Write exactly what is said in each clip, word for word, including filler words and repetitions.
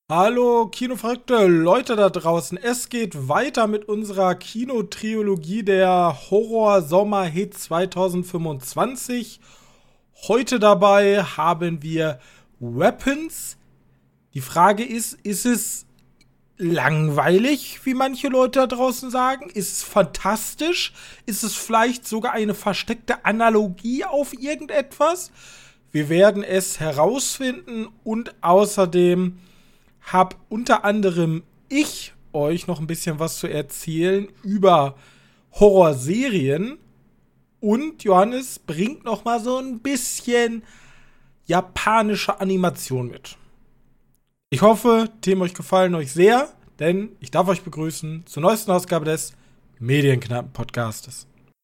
Hallo, kinoverrückte Leute da draußen. Es geht weiter mit unserer Kinotrilogie der Horror-Sommer-Hit zwanzig fünfundzwanzig. Heute dabei haben wir Weapons. Die Frage ist, ist es langweilig, wie manche Leute da draußen sagen? Ist es fantastisch? Ist es vielleicht sogar eine versteckte Analogie auf irgendetwas? Wir werden es herausfinden und außerdem hab unter anderem ich euch noch ein bisschen was zu erzählen über Horrorserien und Johannes bringt noch mal so ein bisschen japanische Animation mit. Ich hoffe, Themen euch gefallen euch sehr, denn ich darf euch begrüßen zur neuesten Ausgabe des Medienknappen-Podcastes.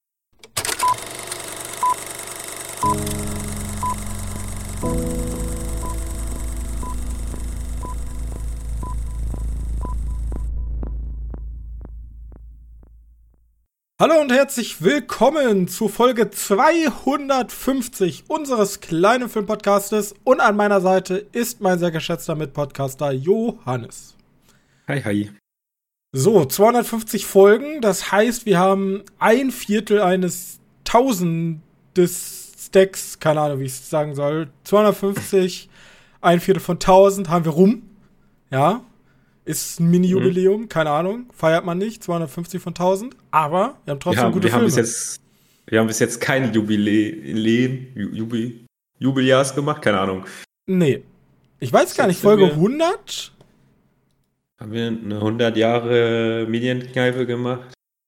Hallo und herzlich willkommen zu Folge zweihundertfünfzig unseres kleinen Filmpodcastes. Und an meiner Seite ist mein sehr geschätzter Mitpodcaster Johannes. Hi, hi. So, zweihundertfünfzig Folgen, das heißt, wir haben ein Viertel eines Tausendes Stacks, keine Ahnung, wie ich es sagen soll. zweihundertfünfzig, ein Viertel von tausend haben wir rum. Ja. Ist ein Mini-Jubiläum, mhm. keine Ahnung, feiert man nicht, zweihundertfünfzig von tausend, aber wir haben trotzdem wir haben, gute wir Filme. Haben bis jetzt, wir haben bis jetzt kein Jubiläum, Jubi, Jubiläums gemacht, keine Ahnung. Nee, ich weiß gar nicht, Folge hundert? Haben wir eine hundert Jahre Medienkneipe gemacht?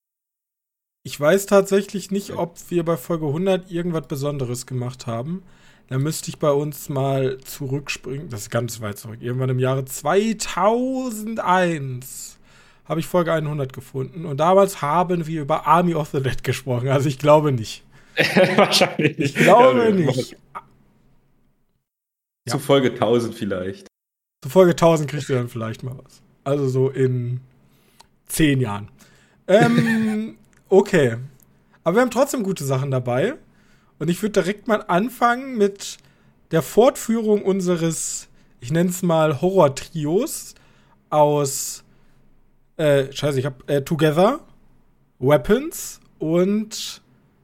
Ich weiß tatsächlich nicht, ob wir bei Folge hundert irgendwas Besonderes gemacht haben. Da müsste ich bei uns mal zurückspringen. Das ist ganz weit zurück. Irgendwann im Jahre zweitausendeins habe ich Folge hundert gefunden. Und damals haben wir über Army of the Dead gesprochen. Also ich glaube nicht. Wahrscheinlich nicht. Ich glaube ja, nicht. Zu ja. Folge tausend vielleicht. Zu Folge tausend kriegt ihr dann vielleicht mal was. Also so in zehn Jahren. Ähm, okay. Aber wir haben trotzdem gute Sachen dabei. Und ich würde direkt mal anfangen mit der Fortführung unseres, ich nenne es mal Horror-Trios aus, äh, scheiße, ich hab, äh, Together, Weapons und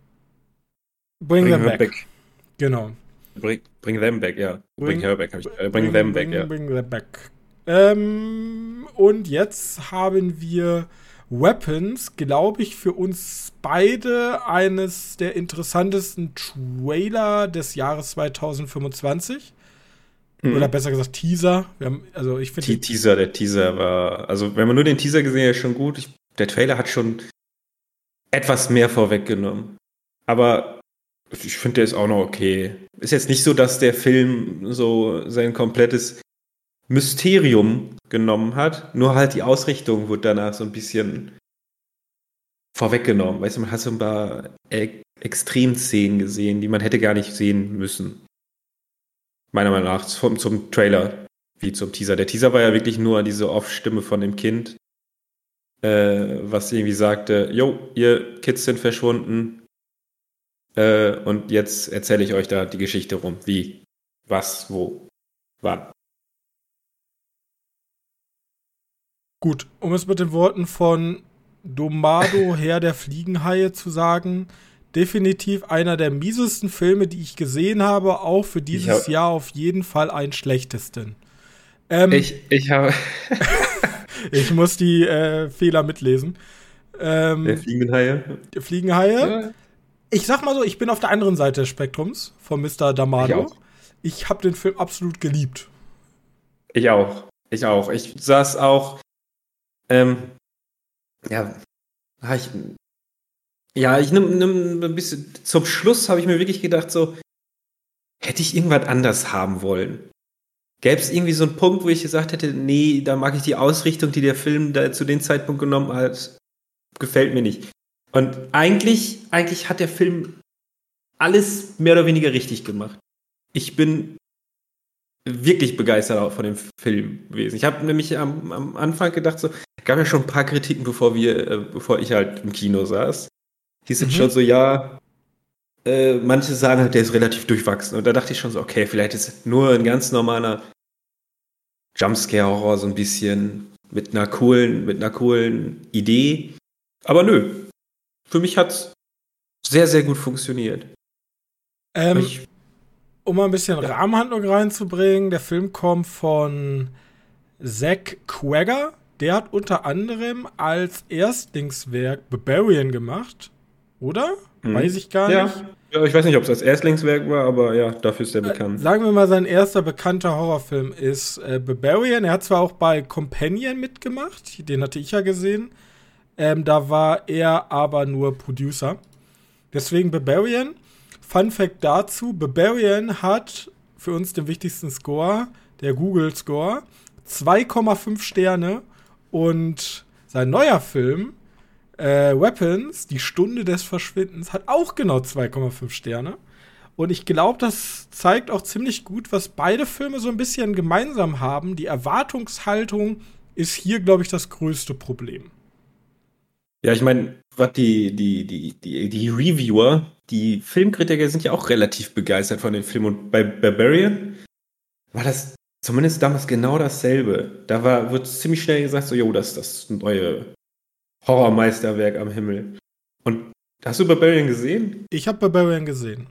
Bring, bring Them Back. back. Genau. Bring, bring Them Back, ja. Bring, bring her back, ich, äh, bring, bring Them bring, Back, ja. Bring Them Back. Ähm, und jetzt haben wir Weapons, glaube ich, für uns beide eines der interessantesten Trailer des Jahres zwanzig fünfundzwanzig. Mhm. Oder besser gesagt Teaser. Wir haben, also ich finde Te- Teaser, der Teaser war, also wenn man nur den Teaser gesehen hat, ist schon gut. Ich, der Trailer hat schon etwas mehr vorweggenommen. Aber ich finde, der ist auch noch okay. Ist jetzt nicht so, dass der Film so sein komplettes Mysterium genommen hat, nur halt die Ausrichtung wurde danach so ein bisschen vorweggenommen. Weißt du, man hat so ein paar e- Extremszenen gesehen, die man hätte gar nicht sehen müssen. Meiner Meinung nach, zum, zum Trailer wie zum Teaser. Der Teaser war ja wirklich nur diese Off-Stimme von dem Kind, äh, was irgendwie sagte, jo, ihr Kids sind verschwunden äh, und jetzt erzähle ich euch da die Geschichte rum. Wie, was, wo, wann. Gut, um es mit den Worten von Domado, Herr der Fliegenhaie, zu sagen, definitiv einer der miesesten Filme, die ich gesehen habe, auch für dieses hab, Jahr auf jeden Fall einen schlechtesten. Ähm, ich ich habe... ich muss die äh, Fehler mitlesen. Ähm, der Fliegenhaie? Der Fliegenhaie. Ja. Ich sag mal so, ich bin auf der anderen Seite des Spektrums von Mister Domado. Ich, ich habe den Film absolut geliebt. Ich auch. Ich auch. Ich saß auch Ähm, ja, ich, ja, ich nehme nimm ein bisschen, zum Schluss habe ich mir wirklich gedacht, so, hätte ich irgendwas anders haben wollen? Gäbe es irgendwie so einen Punkt, wo ich gesagt hätte, nee, da mag ich die Ausrichtung, die der Film da zu dem Zeitpunkt genommen hat, gefällt mir nicht. Und eigentlich, eigentlich hat der Film alles mehr oder weniger richtig gemacht. Ich bin wirklich begeistert von dem Film gewesen. Ich habe nämlich am, am Anfang gedacht, so, gab ja schon ein paar Kritiken, bevor wir, äh, bevor ich halt im Kino saß. Hieß es mhm. schon so, ja, äh, manche sagen halt, der ist relativ durchwachsen. Und da dachte ich schon so, okay, vielleicht ist es nur ein ganz normaler Jumpscare-Horror so ein bisschen mit einer coolen, mit einer coolen Idee. Aber nö, für mich hat's sehr, sehr gut funktioniert. Ähm, Ich, um mal ein bisschen Ja. Rahmenhandlung reinzubringen, der Film kommt von Zach Quagga. Der hat unter anderem als Erstlingswerk Barbarian gemacht, oder? Mhm. Weiß ich gar ja. nicht. Ja, ich weiß nicht, ob es das Erstlingswerk war, aber ja, dafür ist er Äh, bekannt. sagen wir mal, sein erster bekannter Horrorfilm ist äh, Barbarian. Er hat zwar auch bei Companion mitgemacht, den hatte ich ja gesehen. Ähm, da war er aber nur Producer. Deswegen Barbarian. Fun Fact dazu: Barbarian hat für uns den wichtigsten Score, der Google Score, zwei Komma fünf Sterne. Und sein neuer Film, äh, Weapons, die Stunde des Verschwindens, hat auch genau zwei Komma fünf Sterne. Und ich glaube, das zeigt auch ziemlich gut, was beide Filme so ein bisschen gemeinsam haben. Die Erwartungshaltung ist hier, glaube ich, das größte Problem. Ja, ich meine, was die, die, die, die, die Reviewer, die Filmkritiker sind ja auch relativ begeistert von dem Film. Und bei Barbarian war das zumindest damals genau dasselbe. Da war, wird ziemlich schnell gesagt, so, jo, das ist das neue Horrormeisterwerk am Himmel. Und hast du Barbarian gesehen? Ich habe Barbarian gesehen.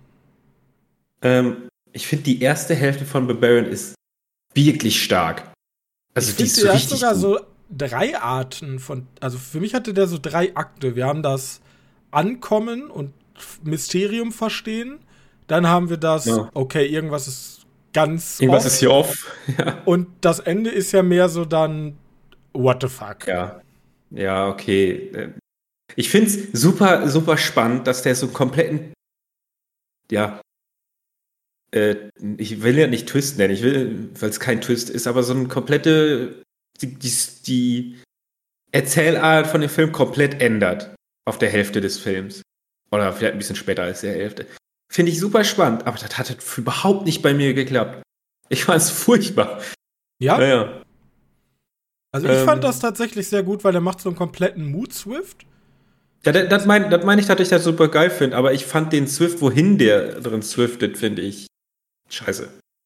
Ähm, ich finde, die erste Hälfte von Barbarian ist wirklich stark. Also ich die finde, ist so der hat richtig sogar gut. so drei Arten von. Also für mich hatte der so drei Akte. Wir haben das Ankommen und Mysterium verstehen. Dann haben wir das, Ja. okay, irgendwas ist ganz Irgendwas off. ist hier off. Ja. Und das Ende ist ja mehr so dann, what the fuck. Ja, ja, okay. Ich finde es super, super spannend, dass der so einen kompletten, ja, äh, ich will ja nicht Twist nennen, ich will, weil es kein Twist ist, aber so eine komplette, die, die, die Erzählart von dem Film komplett ändert auf der Hälfte des Films. Oder vielleicht ein bisschen später als der Hälfte. Finde ich super spannend, aber das hat überhaupt nicht bei mir geklappt. Ich fand es furchtbar. Ja? Naja. Also ich Ähm. fand das tatsächlich sehr gut, weil er macht so einen kompletten Mood-Swift. Ja, das, das meine das mein ich, dass ich das super geil finde, aber ich fand den Swift, wohin der drin swiftet, finde ich scheiße.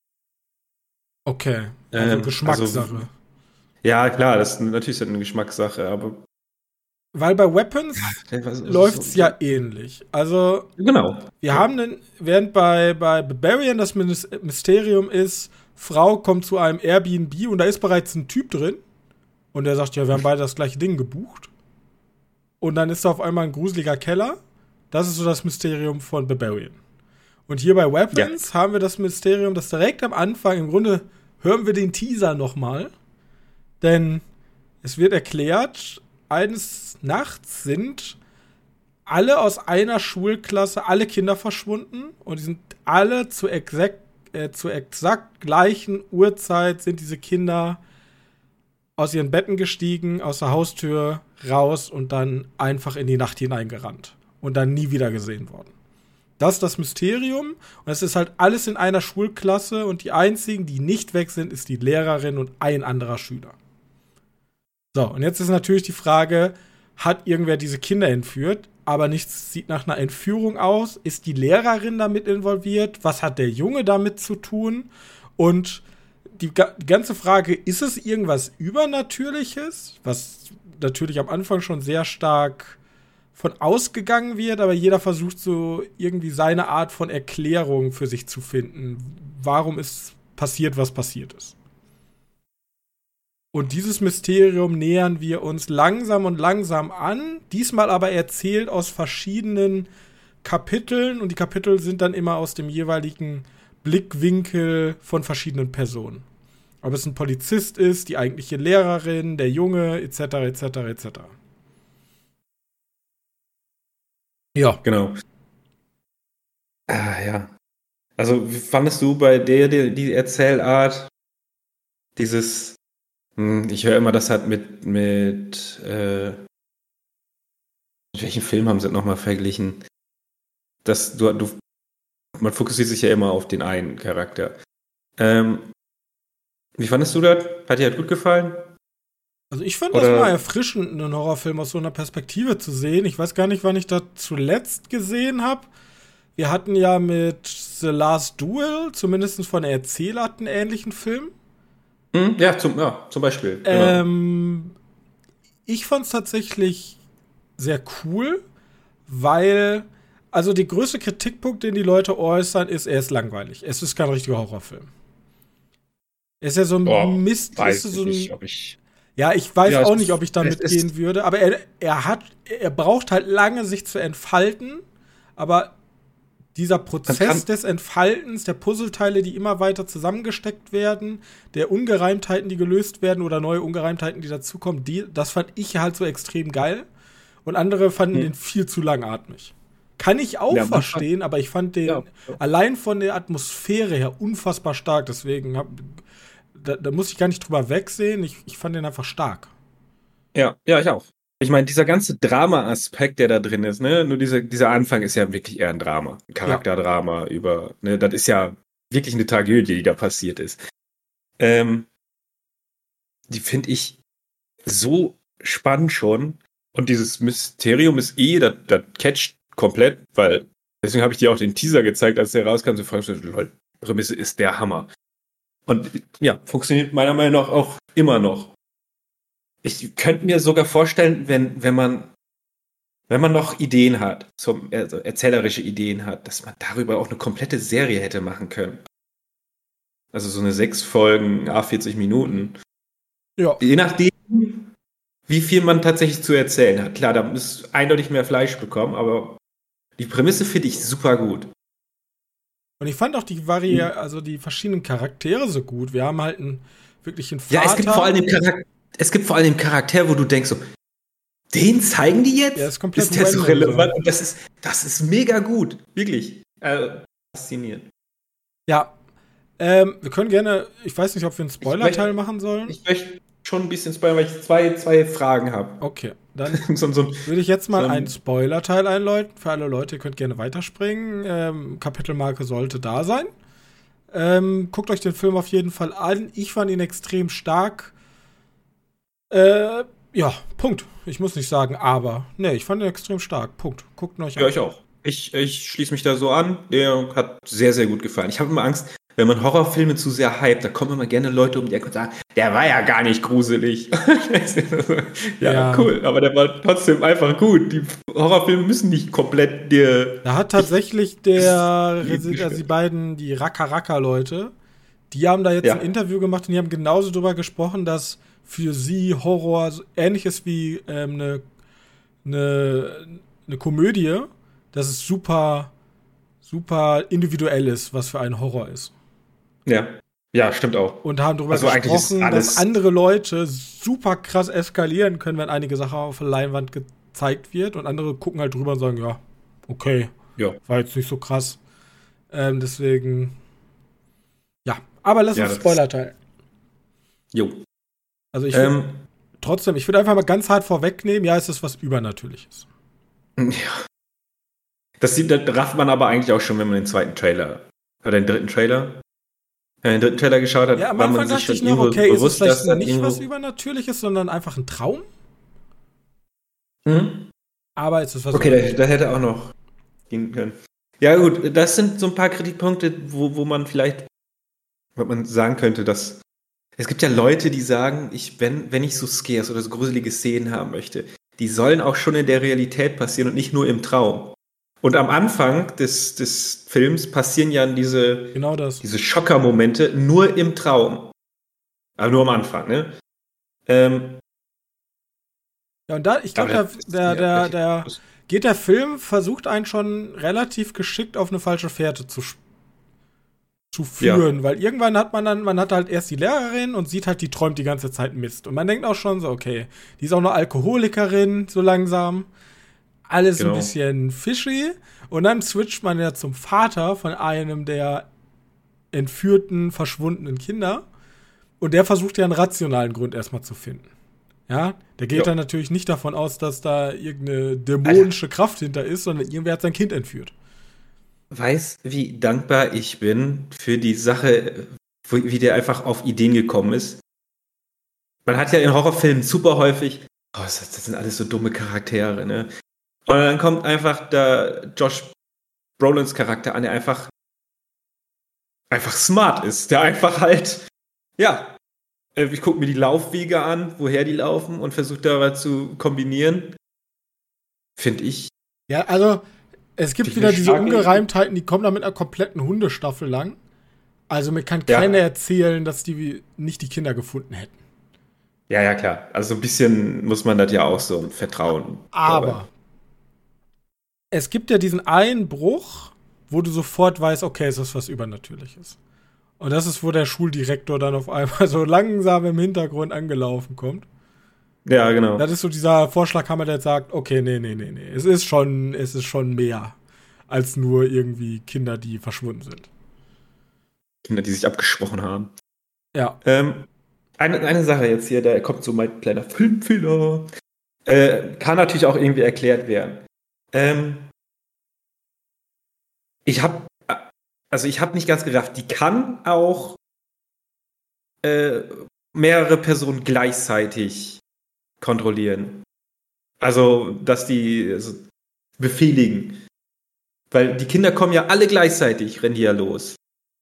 Okay, also Ähm, Geschmackssache. also- Ja, klar, das ist natürlich eine Geschmackssache, aber Weil bei Weapons der war so- läuft's so- ja ähnlich. Also Genau. wir haben den, während bei, bei Barbarian das Mys- Mysterium ist, Frau kommt zu einem Airbnb und da ist bereits ein Typ drin. Und der sagt, ja, wir haben beide das gleiche Ding gebucht. Und dann ist da auf einmal ein gruseliger Keller. Das ist so das Mysterium von Barbarian. Und hier bei Weapons haben wir das Mysterium, das direkt am Anfang, im Grunde hören wir den Teaser nochmal. Denn es wird erklärt, eines Nachts sind alle aus einer Schulklasse, alle Kinder verschwunden. Und die sind alle zu exakt, äh, zur exakt gleichen Uhrzeit sind diese Kinder aus ihren Betten gestiegen, aus der Haustür raus und dann einfach in die Nacht hineingerannt. Und dann nie wieder gesehen worden. Das ist das Mysterium. Und es ist halt alles in einer Schulklasse. Und die einzigen, die nicht weg sind, ist die Lehrerin und ein anderer Schüler. So, und jetzt ist natürlich die Frage, hat irgendwer diese Kinder entführt? Aber nichts sieht nach einer Entführung aus. Ist die Lehrerin damit involviert? Was hat der Junge damit zu tun? Und die, ga- die ganze Frage, ist es irgendwas Übernatürliches? Was natürlich am Anfang schon sehr stark von ausgegangen wird, aber jeder versucht so irgendwie seine Art von Erklärung für sich zu finden. Warum ist passiert, was passiert ist? Und dieses Mysterium nähern wir uns langsam und langsam an, diesmal aber erzählt aus verschiedenen Kapiteln und die Kapitel sind dann immer aus dem jeweiligen Blickwinkel von verschiedenen Personen. Ob es ein Polizist ist, die eigentliche Lehrerin, der Junge, et cetera, et cetera, et cetera. Ja. Genau. Ah, ja. Also, wie fandest du bei der die, die Erzählart dieses, hm, ich höre immer, das hat mit, mit, äh, mit welchem Film haben sie das nochmal verglichen? Das, du, du, man fokussiert sich ja immer auf den einen Charakter. Ähm, wie fandest du das? Hat dir das gut gefallen? Also ich fand Oder- das mal erfrischend, einen Horrorfilm aus so einer Perspektive zu sehen. Ich weiß gar nicht, wann ich das zuletzt gesehen habe. Wir hatten ja mit The Last Duel, zumindest von der Erzählart, einen ähnlichen Film. Hm, ja, zum, ja, zum Beispiel. Ähm, genau. Ich fand es tatsächlich sehr cool, weil, also der größte Kritikpunkt, den die Leute äußern, ist, er ist langweilig. Es ist kein richtiger Horrorfilm. Es ist ja so ein Oh, Mist, ist weiß so ich ein. nicht, ob ich. Ja, ich weiß Ja, auch es nicht, ist, ob ich da es mitgehen ist, würde, aber er, er hat, er braucht halt lange, sich zu entfalten, aber dieser man Prozess kann, des Entfaltens, der Puzzleteile, die immer weiter zusammengesteckt werden, der Ungereimtheiten, die gelöst werden oder neue Ungereimtheiten, die dazukommen, die, das fand ich halt so extrem geil. Und andere fanden den hm, viel zu langatmig. Kann ich auch ja, man kann, verstehen, aber ich fand den ja, ja. allein von der Atmosphäre her unfassbar stark. Deswegen hab, da, da muss ich gar nicht drüber wegsehen. Ich, ich fand den einfach stark. Ja, ja, ich auch. Ich meine, dieser ganze Drama-Aspekt, der da drin ist, ne, nur dieser, dieser Anfang ist ja wirklich eher ein Drama, ein Ja. Charakterdrama über, ne, das ist ja wirklich eine Tragödie, die da passiert ist. Ähm, die finde ich so spannend schon. Und dieses Mysterium ist eh, das, das catcht komplett, weil deswegen habe ich dir auch den Teaser gezeigt, als der rauskam, so fragst du, Leute, Prämisse ist der Hammer. Und ja, funktioniert meiner Meinung nach auch immer noch. Ich könnte mir sogar vorstellen, wenn, wenn man, wenn man noch Ideen hat, zum, also erzählerische Ideen hat, dass man darüber auch eine komplette Serie hätte machen können. Also so eine sechs Folgen, a vierzig Minuten. Ja. Je nachdem, wie viel man tatsächlich zu erzählen hat. Klar, da muss eindeutig mehr Fleisch bekommen, aber die Prämisse finde ich super gut. Und ich fand auch die Vari also die verschiedenen Charaktere so gut. Wir haben halt einen wirklichen Vater. Ja, es gibt vor allem den Charakter, es gibt vor allem den Charakter, wo du denkst so, den zeigen die jetzt? Der ist komplett ist der so random, relevant? so. Und das ist, das ist mega gut. Wirklich. Äh, faszinierend. Ja. Ähm, wir können gerne, ich weiß nicht, ob wir einen Spoiler-Teil möchte- machen sollen. Ich möchte schon ein bisschen spoilern, weil ich zwei, zwei Fragen habe. Okay, dann so, so, würde ich jetzt mal so ein- einen Spoiler-Teil einläuten. Für alle Leute, ihr könnt gerne weiterspringen. Ähm, Kapitelmarke sollte da sein. Ähm, guckt euch den Film auf jeden Fall an. Ich fand ihn extrem stark. Äh, ja, Punkt. Ich muss nicht sagen, aber. Nee, ich fand ihn extrem stark. Punkt. Guckt ihn euch an. Ja, ich auch. Ich, ich schließe mich da so an. Der hat sehr, sehr gut gefallen. Ich habe immer Angst, wenn man Horrorfilme zu sehr hypt, da kommen immer gerne Leute um die Ecke und sagen, der war ja gar nicht gruselig. ja, Ja. cool, aber der war trotzdem einfach gut. Die Horrorfilme müssen nicht komplett dir. Da hat tatsächlich der, Ich- Resi- also die beiden, die Raka-Raka-Leute, die haben da jetzt Ja. ein Interview gemacht und die haben genauso drüber gesprochen, dass für sie Horror so ähnliches wie ähm, eine, eine, eine Komödie, dass es super, super individuell ist, was für ein Horror ist. Ja. Ja, stimmt auch. Und haben darüber Also eigentlich ist gesprochen, alles- dass andere Leute super krass eskalieren können, wenn einige Sachen auf der Leinwand gezeigt wird und andere gucken halt drüber und sagen, ja, okay, Ja. war jetzt nicht so krass. Ähm, deswegen, ja. Aber lass Ja, uns das- Spoiler teilen. Jo. Also ich Ähm, trotzdem, ich würde einfach mal ganz hart vorwegnehmen, ja, es ist was Übernatürliches. ja. Das sieht, das rafft man aber eigentlich auch schon, wenn man den zweiten Trailer oder den dritten Trailer, äh, den dritten Trailer geschaut hat, Ja, am war man Anfang sich dachte schon ich noch, irgendwo okay, ist es bewusst, vielleicht dass das nicht irgendwo- was Übernatürliches, sondern einfach ein Traum? Mhm. Aber es ist was Okay, das, Übernatürliches. das hätte auch noch gehen können. Ja gut, das sind so ein paar Kritikpunkte, wo, wo man vielleicht, was man sagen könnte, dass es gibt ja Leute, die sagen, ich, wenn, wenn ich so Scares oder so gruselige Szenen haben möchte, die sollen auch schon in der Realität passieren und nicht nur im Traum. Und am Anfang des, des Films passieren ja diese, Genau das. diese Schocker-Momente nur im Traum. Aber nur am Anfang, ne? Ähm, Ja, und da, ich glaube, aber der, das ist der, ja der, relativ der groß. geht der Film, versucht einen schon relativ geschickt auf eine falsche Fährte zu, sch- zu führen, weil irgendwann hat man dann, man hat halt erst die Lehrerin und sieht halt, die träumt die ganze Zeit Mist. Und man denkt auch schon so, okay, die ist auch eine Alkoholikerin, so langsam. Alles Genau. ein bisschen fishy. Und dann switcht man ja zum Vater von einem der entführten, verschwundenen Kinder. Und der versucht ja einen rationalen Grund erstmal zu finden. Ja, der geht Ja. dann natürlich nicht davon aus, dass da irgendeine dämonische Kraft hinter ist, sondern irgendwer hat sein Kind entführt. Weiß, wie dankbar ich bin für die Sache, wo- wie der einfach auf Ideen gekommen ist. Man hat ja in Horrorfilmen super häufig, oh, das, das sind alles so dumme Charaktere, ne? Und dann kommt einfach der Josh Brolins Charakter an, der einfach einfach smart ist, der einfach halt, ja, Äh, ich gucke mir die Laufwege an, woher die laufen und versuche da was zu kombinieren. Finde ich. Ja, also es gibt wieder diese Ungereimtheiten, die kommen da mit einer kompletten Hundestaffel lang. Also mir kann Ja. keiner erzählen, dass die nicht die Kinder gefunden hätten. Ja, ja, klar. Also so ein bisschen muss man das ja auch so vertrauen. Aber es gibt ja diesen einen Bruch, wo du sofort weißt, okay, es ist was Übernatürliches. Und das ist, wo der Schuldirektor dann auf einmal so langsam im Hintergrund angelaufen kommt. Ja, genau. Das ist so dieser Vorschlaghammer, der jetzt sagt, okay, nee, nee, nee, nee. Es ist schon, es ist schon mehr als nur irgendwie Kinder, die verschwunden sind. Kinder, die sich abgesprochen haben. Ja. Ähm, eine, eine Sache jetzt hier, da kommt so mein kleiner Filmfehler. Äh, kann natürlich auch irgendwie erklärt werden. Ähm, ich habe, also ich habe nicht ganz gerafft, die kann auch äh, mehrere Personen gleichzeitig kontrollieren. Also, dass die also, befehligen. Weil die Kinder kommen ja alle gleichzeitig, rennen die ja los.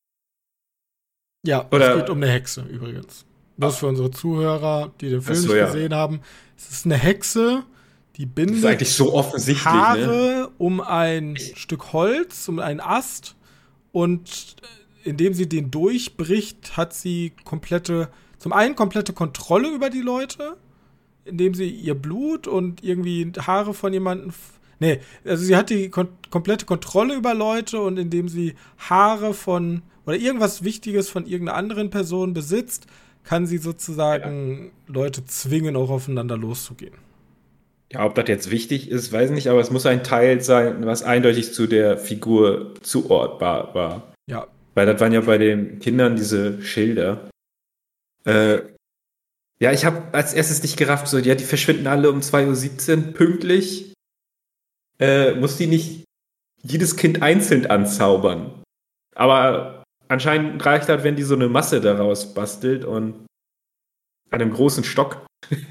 Ja, Oder- es geht um eine Hexe übrigens. Das ist für unsere Zuhörer, die den Film Ach so, nicht ja. gesehen haben. Es ist eine Hexe, die Das ist bindet eigentlich so offensichtlich, ne? Haare um ein Stück Holz, um einen Ast. Und indem sie den durchbricht, hat sie komplette, zum einen komplette Kontrolle über die Leute, indem sie ihr Blut und irgendwie Haare von jemandem. f- Nee, also sie hat die kon komplette Kontrolle über Leute und indem sie Haare von oder irgendwas Wichtiges von irgendeiner anderen Person besitzt, kann sie sozusagen Leute zwingen, auch aufeinander loszugehen. Ja, ob das jetzt wichtig ist, weiß ich nicht, aber es muss ein Teil sein, was eindeutig zu der Figur zuordbar war. Ja, Weil das waren ja bei den Kindern diese Schilder. Äh, ja, ich habe als erstes nicht gerafft, so, ja, die verschwinden alle um zwei Uhr siebzehn pünktlich. Äh, muss die nicht jedes Kind einzeln anzaubern? Aber anscheinend reicht das, wenn die so eine Masse daraus bastelt und an einem großen Stock.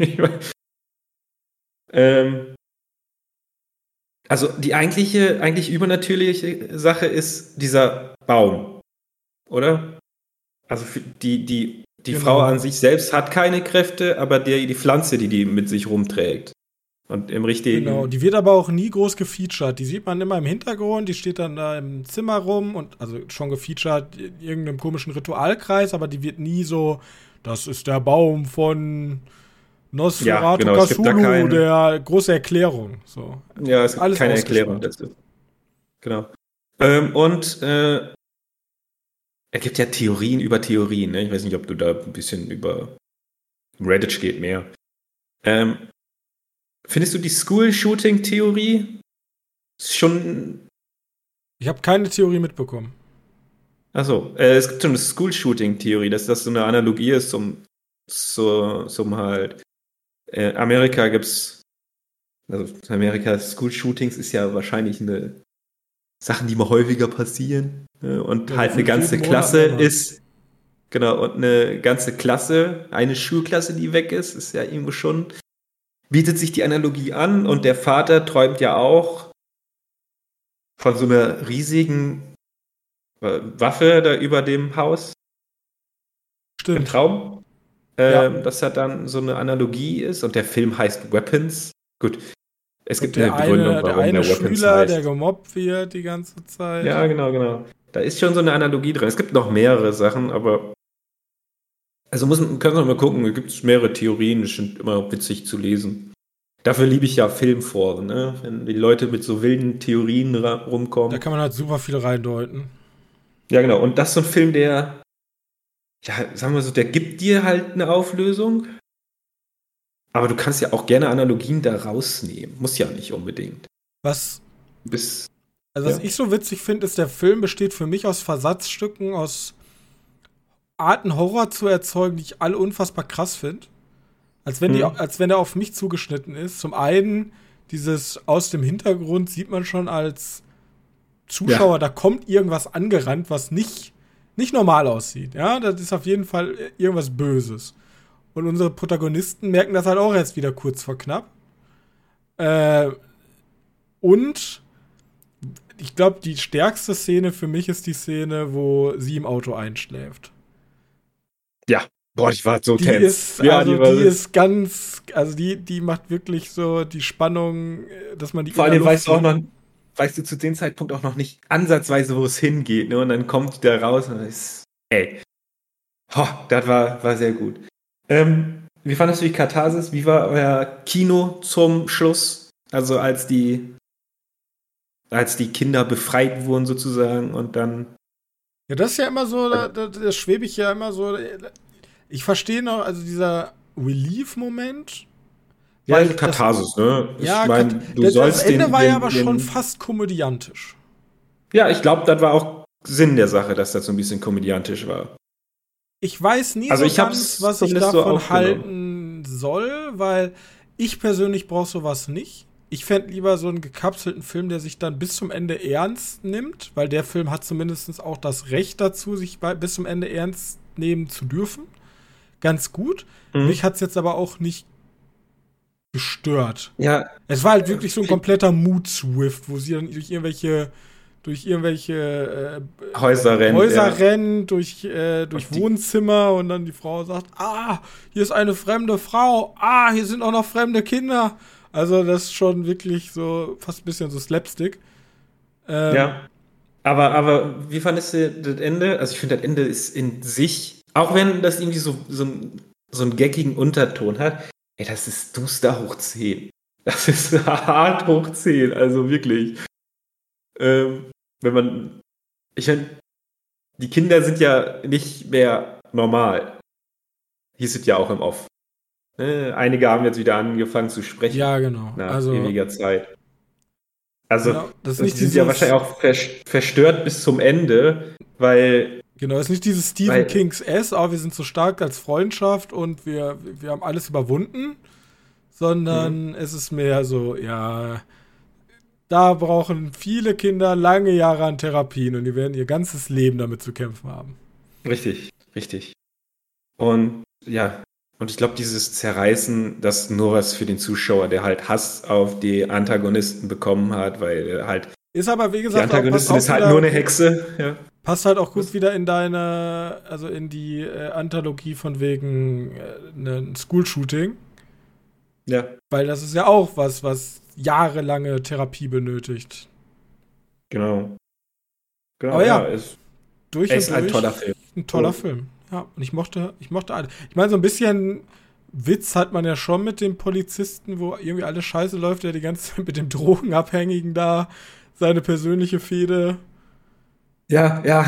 ähm, also die eigentliche, eigentlich übernatürliche Sache ist dieser Baum, oder? Also für die, die, die Genau. Frau an sich selbst hat keine Kräfte, aber die, die Pflanze, die die mit sich rumträgt. Und im richtigen. genau. Die wird aber auch nie groß gefeatured. Die sieht man immer im Hintergrund, die steht dann da im Zimmer rum und also schon gefeatured in irgendeinem komischen Ritualkreis, aber die wird nie so, das ist der Baum von Nosferatu Ja, genau, es gibt da Cthulhu, keinen- der große Erklärung. So. Ja, es gibt Alles keine ausgespart. Erklärung dazu. Genau. Ähm, und äh, er gibt ja Theorien über Theorien. Ne? Ich weiß nicht, ob du da ein bisschen über Reddit geht mehr. Ähm, findest du die School-Shooting-Theorie schon. Ich habe keine Theorie mitbekommen. Achso, äh, es gibt schon eine School-Shooting-Theorie, dass das so eine Analogie ist zum, zu, zum halt. Äh, Amerika gibt's. Also in Amerika School-Shootings ist ja wahrscheinlich eine Sachen, die mal häufiger passieren. Ne? Und Ja, halt eine jeden ganze Monat Klasse einmal. ist. Genau, und eine ganze Klasse, eine Schulklasse, die weg ist, ist ja irgendwo schon. Bietet sich die Analogie an und der Vater träumt ja auch von so einer riesigen äh, Waffe da über dem Haus im Stimmt. Traum. Ja. Ähm, dass er dann so eine Analogie ist und der Film heißt Weapons. Gut, es gibt Der eine Begründung, eine, der warum eine der Weapons Schüler, heißt. der gemobbt wird die ganze Zeit. Ja, genau, genau. Da ist schon so eine Analogie drin. Es gibt noch mehrere Sachen, aber also muss, können wir mal gucken, es gibt mehrere Theorien, das ist immer witzig zu lesen. Dafür liebe ich ja Filmforen, ne? Wenn die Leute mit so wilden Theorien ra- rumkommen. Da kann man halt super viel reindeuten. Ja, genau. Und das ist so ein Film, der, ja, sagen wir so, der gibt dir halt eine Auflösung. Aber du kannst ja auch gerne Analogien da rausnehmen. Muss ja nicht unbedingt. Was, Bis, also was Ja. ich so witzig finde, ist, der Film besteht für mich aus Versatzstücken, aus Arten Horror zu erzeugen, die ich alle unfassbar krass finde. Als wenn die, Mhm. als wenn er auf mich zugeschnitten ist. Zum einen, dieses aus dem Hintergrund sieht man schon als Zuschauer, Ja. da kommt irgendwas angerannt, was nicht, nicht normal aussieht. Ja, das ist auf jeden Fall irgendwas Böses. Und unsere Protagonisten merken das halt auch erst wieder kurz vor knapp. Äh, und ich glaube, die stärkste Szene für mich ist die Szene, wo sie im Auto einschläft. ja, Boah, ich war so Die tense. ist, Ja, also die war die ist ganz, also die, die macht wirklich so die Spannung, äh, dass man die vor in der allem Luft weißt du auch sieht. noch, weißt du zu dem Zeitpunkt auch noch nicht ansatzweise, wo es hingeht, ne? Und dann kommt die da raus und dann ist, ey, ho, das war, war sehr gut. Ähm, wie fandest du die Katharsis? Wie war euer Kino zum Schluss? Also als die, als die Kinder befreit wurden sozusagen und dann. Ja, das ist ja immer so, da, da, da schwebe ich ja immer so. Ich verstehe noch, also dieser Relief-Moment, Ja, weil also das, Katharsis, ne? Ich ja, Kat- meine, du das, das sollst Ende den, war ja den, aber schon den. fast komödiantisch. Ja, ich glaube, das war auch Sinn der Sache, dass das so ein bisschen komödiantisch war. Ich weiß nie Also so ich ganz, hab's was ich zumindest so davon aufgenommen. halten soll, weil ich persönlich brauche sowas nicht. Ich fände lieber so einen gekapselten Film, der sich dann bis zum Ende ernst nimmt, weil der Film hat zumindest auch das Recht dazu, sich bei, bis zum Ende ernst nehmen zu dürfen. Ganz gut. Mich Mhm. hat es jetzt aber auch nicht gestört. Ja, Es war halt wirklich so ein kompletter Mood-Swift, wo sie dann durch irgendwelche, durch irgendwelche äh, Häuser rennt. Häuser Ja. rennen, durch, äh, durch Und die- Wohnzimmer und dann die Frau sagt, ah, hier ist eine fremde Frau, ah, hier sind auch noch fremde Kinder. Also das ist schon wirklich so fast ein bisschen so Slapstick. Ähm, Ja. Aber, aber wie fandest du das Ende? Also ich finde, das Ende ist in sich, auch wenn das irgendwie so, so, ein, so einen geckigen Unterton hat, ey, das ist duster hoch zehn. Das ist hart hoch zehn, also wirklich. Ähm, wenn man, ich meine, die Kinder sind ja nicht mehr normal. Hieß es ja auch im Off. Ne? Einige haben jetzt wieder angefangen zu sprechen ja, genau. nach Also, ewiger Zeit. Also, genau, das ist und nicht die sind ja dieses, wahrscheinlich auch vers- verstört bis zum Ende, weil, genau, das ist nicht dieses Stephen weil, Kings S, ah, wir sind so stark als Freundschaft und wir, wir haben alles überwunden, hm, sondern es ist mehr so, ja, da brauchen viele Kinder lange Jahre an Therapien und die werden ihr ganzes Leben damit zu kämpfen haben. richtig, richtig. Und ja, und ich glaube, dieses Zerreißen, das ist nur was für den Zuschauer, der halt Hass auf die Antagonisten bekommen hat, weil er halt, Ist aber, wie die gesagt, auch, passt Antagonistin auch ist halt nur wieder eine gut, Hexe. Ja. passt halt auch gut Was? wieder in deine, also in die äh, Anthologie von wegen äh, ein School-Shooting, Ja, weil das ist ja auch was, was jahrelange Therapie benötigt. genau. Genau, Aber ja, ja, ist, durch er und ist ein durch toller Film. ein toller Oh, Film. Ja, und ich mochte, ich mochte alle. Ich meine, so ein bisschen Witz hat man ja schon mit dem Polizisten, wo irgendwie alles scheiße läuft, der die ganze Zeit mit dem Drogenabhängigen da seine persönliche Fehde. ja, ja.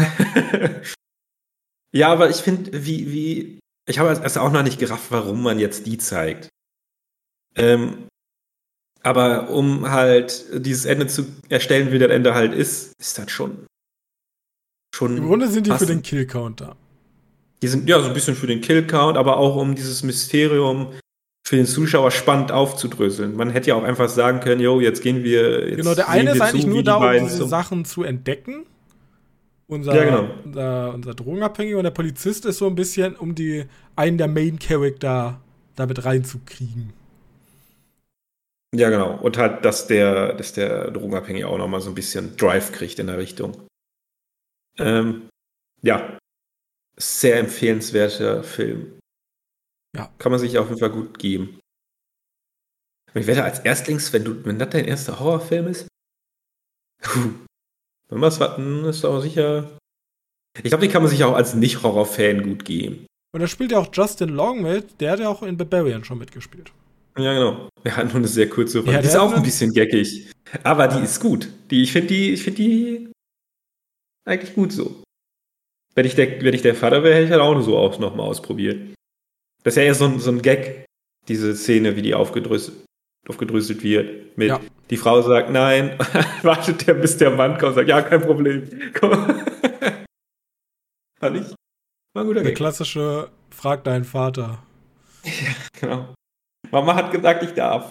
Ja, aber ich finde, wie, wie, ich habe erst auch noch nicht gerafft, warum man jetzt die zeigt. Ähm, aber um halt dieses Ende zu erstellen, wie das Ende halt ist, ist das schon, Im schon Grunde sind die für den passend. Killcounter. Die sind ja so ein bisschen für den Killcount, aber auch um dieses Mysterium für den Zuschauer spannend aufzudröseln. Man hätte ja auch einfach sagen können, jo, jetzt gehen wir, Genau, jetzt der eine sehen ist wir eigentlich zu, nur wie die da, um beiden diese zum. Sachen zu entdecken. Ja, Unser, genau. unser, unser Drogenabhängiger und der Polizist ist so ein bisschen, um die einen der Main Character damit reinzukriegen. Ja, genau. Und halt, dass der, dass der Drogenabhängige auch nochmal so ein bisschen Drive kriegt in der Richtung. Ähm, ja, sehr empfehlenswerter Film. Ja. Kann man sich auf jeden Fall gut geben. Ich werde als Erstlings, wenn du, wenn das dein erster Horrorfilm ist, puh, wenn was warten, ist auch sicher. Ich glaube, den kann man sich auch als Nicht-Horror-Fan gut geben. Und da spielt ja auch Justin Long mit, der hat ja auch in Barbarian schon mitgespielt. Ja, genau. Er hat nur eine sehr kurze Rolle. Ja, Die ist der hat auch ein einen, bisschen geckig. Aber die ist gut. Die, ich finde die, ich finde die eigentlich gut so. Wenn ich der, wenn ich der Vater wäre, hätte ich halt auch so auch nochmal ausprobiert. Das ist ja eher so ein, so ein Gag, diese Szene, wie die aufgedröselt, aufgedröselt wird. Mit, ja, die Frau sagt nein, wartet der, bis der Mann kommt und sagt, ja, kein Problem. Komm. Fand ich. War ein guter der Gag. klassische Frag deinen Vater. Genau. Mama hat gesagt, ich darf.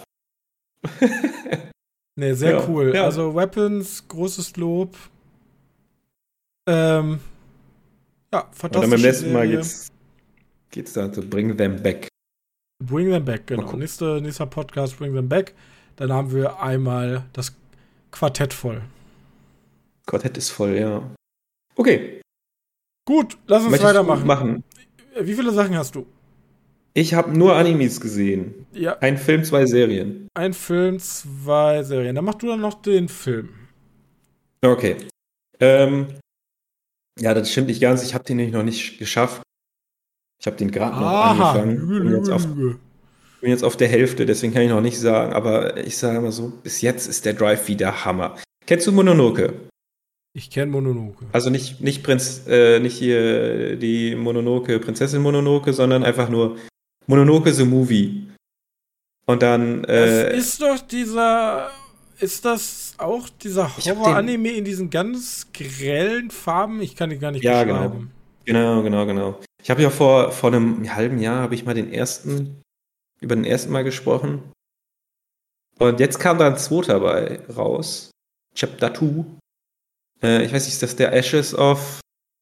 Nee, sehr Ja, cool. ja. Also Weapons, großes Lob. Ähm, ja, Und dann fantastische beim nächsten Mal Serie. geht's, geht's da zu Bring Them Back. Bring Them Back, Mal genau. gucken. Nächste, nächster Podcast, Bring Them Back. Dann haben wir einmal das Quartett voll. Quartett ist voll, ja. Okay, Gut, lass uns möchtest du weitermachen. machen? Wie viele Sachen hast du? Ich habe nur Animes gesehen. Ja, Ein Film, zwei Serien. ein Film, zwei Serien. Dann mach du dann noch den Film. Okay. Ähm, ja, das stimmt nicht ganz. Ich habe den nämlich noch nicht geschafft. Ich habe den gerade noch Aha, angefangen. Lüge, Bin jetzt Lüge, auf, Lüge. bin jetzt auf der Hälfte, deswegen kann ich noch nicht sagen. Aber ich sage mal so, bis jetzt ist der Drive wieder Hammer. Kennst du Mononoke? Ich kenne Mononoke. Also nicht, nicht Prinz, äh, nicht hier die Mononoke, Prinzessin Mononoke, sondern einfach nur Mononoke the Movie. Und dann, Das äh, ist doch dieser. Ist das auch dieser ich hab den, Horror-Anime in diesen ganz grellen Farben? Ich kann die gar nicht ja, genau. beschreiben. Genau, genau, genau. Ich habe ja vor, vor einem halben Jahr habe ich mal den ersten, über den ersten Mal gesprochen. Und jetzt kam da ein zweiter bei raus. Chapter zwei. Äh, ich weiß nicht, ist das der Ashes of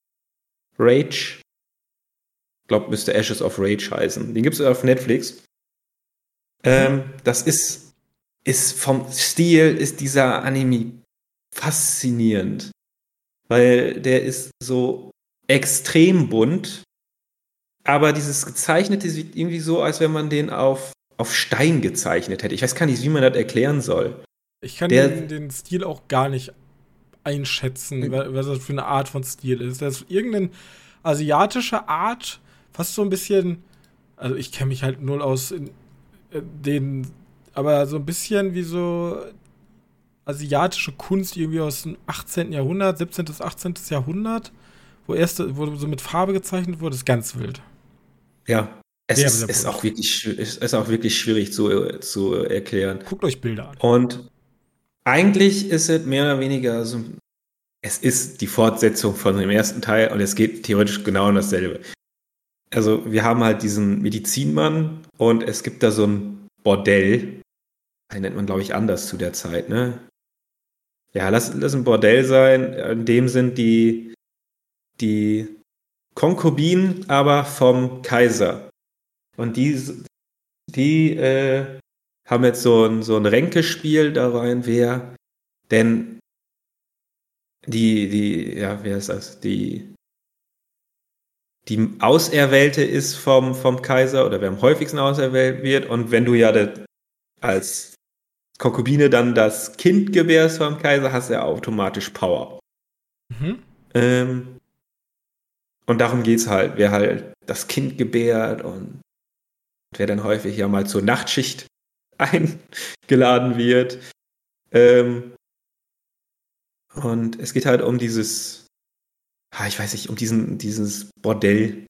Rage? Ich glaube, müsste Ashes of Rage heißen. Den gibt es auf Netflix. Ähm, das ist, ist vom Stil ist dieser Anime faszinierend. Weil der ist so extrem bunt. Aber dieses Gezeichnete sieht irgendwie so, als wenn man den auf, auf Stein gezeichnet hätte. Ich weiß gar nicht, wie man das erklären soll. Ich kann Der, den, den Stil auch gar nicht einschätzen, wa- was das für eine Art von Stil ist. Das ist irgendeine asiatische Art, fast so ein bisschen. Also, ich kenne mich halt null aus in, äh, den. Aber so ein bisschen wie so asiatische Kunst irgendwie aus dem achtzehnten. Jahrhundert, siebzehnten. achtzehnten. Jahrhundert, wo erst wo so mit Farbe gezeichnet wurde, ist ganz wild. ja, es Sehr, ist, sehr ist, bunt. auch wirklich, schw- ist, ist auch wirklich schwierig zu, zu erklären. Guckt euch Bilder an. Und eigentlich ist es mehr oder weniger so, es ist die Fortsetzung von dem ersten Teil und es geht theoretisch genau um dasselbe. Also wir haben halt diesen Medizinmann und es gibt da so ein Bordell. Den nennt man, glaube ich, anders zu der Zeit, ne? Ja, lass, lass ein Bordell sein. In dem sind die, die Konkubinen aber vom Kaiser. Und die, die äh, haben jetzt so ein, so ein Ränkespiel da rein, wer denn die, die, ja, wer ist das? Die, die Auserwählte ist vom, vom Kaiser oder wer am häufigsten auserwählt wird. Und wenn du ja das, als Konkubine dann das Kind gebärst vom Kaiser, hast du ja automatisch Power. Mhm. Ähm, und darum geht's halt, wer halt das Kind gebärt und wer dann häufig ja mal zur Nachtschicht eingeladen wird. Ähm, und es geht halt um dieses, ah, ich weiß nicht, um diesen, dieses Bordell,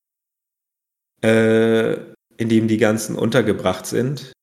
äh, in dem die ganzen untergebracht sind.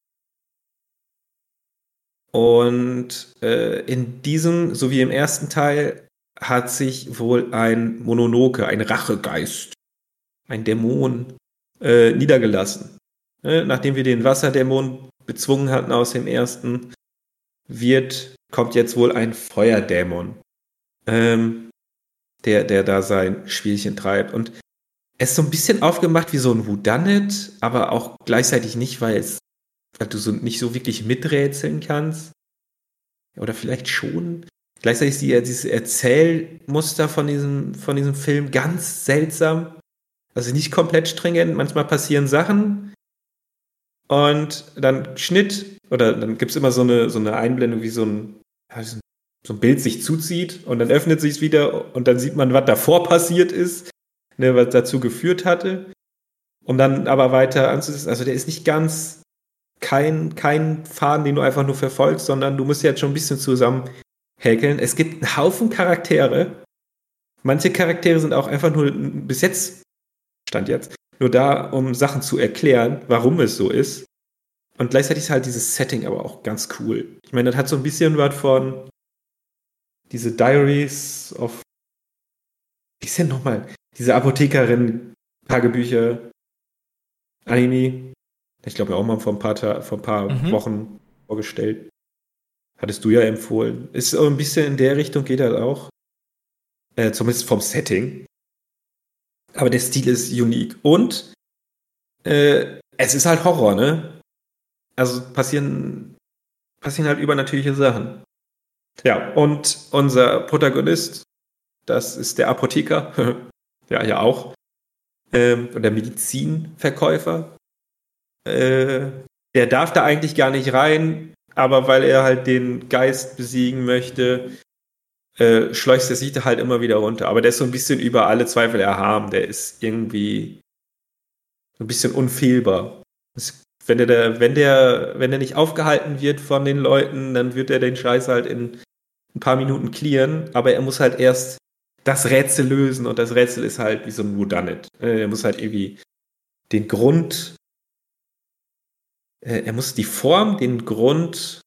Und äh, in diesem, so wie im ersten Teil, hat sich wohl ein Mononoke, ein Rachegeist, ein Dämon, äh, niedergelassen. Ne? Nachdem wir den Wasserdämon bezwungen hatten aus dem ersten, wird, kommt jetzt wohl ein Feuerdämon, ähm, der, der da sein Spielchen treibt. Und es ist so ein bisschen aufgemacht wie so ein Whodunit, aber auch gleichzeitig nicht, weil es, weil du so nicht so wirklich miträtseln kannst. Oder vielleicht schon. Gleichzeitig ist die, dieses Erzählmuster von diesem, von diesem Film ganz seltsam. Also nicht komplett stringent. Manchmal passieren Sachen und dann Schnitt oder dann gibt es immer so eine, so eine Einblendung, wie so ein, ja, so ein so ein Bild sich zuzieht und dann öffnet sich es wieder und dann sieht man, was davor passiert ist, ne, was dazu geführt hatte. Um dann aber weiter anzusetzen. Also der ist nicht ganz kein, kein Faden, den du einfach nur verfolgst, sondern du musst jetzt schon ein bisschen zusammen häkeln. Es gibt einen Haufen Charaktere. Manche Charaktere sind auch einfach nur, bis jetzt, Stand jetzt, nur da, um Sachen zu erklären, warum es so ist. Und gleichzeitig ist halt dieses Setting aber auch ganz cool. Ich meine, das hat so ein bisschen was von diese Diaries of, wie ist denn nochmal, diese Apothekerin-Tagebücher, Anime. Ich glaube, auch mal vor ein paar, Ta- vor ein paar Mhm. Wochen vorgestellt. Hattest du ja empfohlen. Ist so ein bisschen in der Richtung, geht das auch. Äh, zumindest vom Setting. Aber der Stil ist unique. Und äh, es ist halt Horror, ne? Also passieren, passieren halt übernatürliche Sachen. Ja, und unser Protagonist, das ist der Apotheker. Ja, ja auch. ähm, oder Medizinverkäufer. Äh, der darf da eigentlich gar nicht rein, aber weil er halt den Geist besiegen möchte, äh, schleust er sich da halt immer wieder runter. Aber der ist so ein bisschen über alle Zweifel erhaben. Der ist irgendwie so ein bisschen unfehlbar. Das, wenn der, da, wenn der, wenn der nicht aufgehalten wird von den Leuten, dann wird er den Scheiß halt in ein paar Minuten clearen, aber er muss halt erst das Rätsel lösen und das Rätsel ist halt wie so ein Whodunit. Er muss halt irgendwie den Grund, er muss die Form, den Grund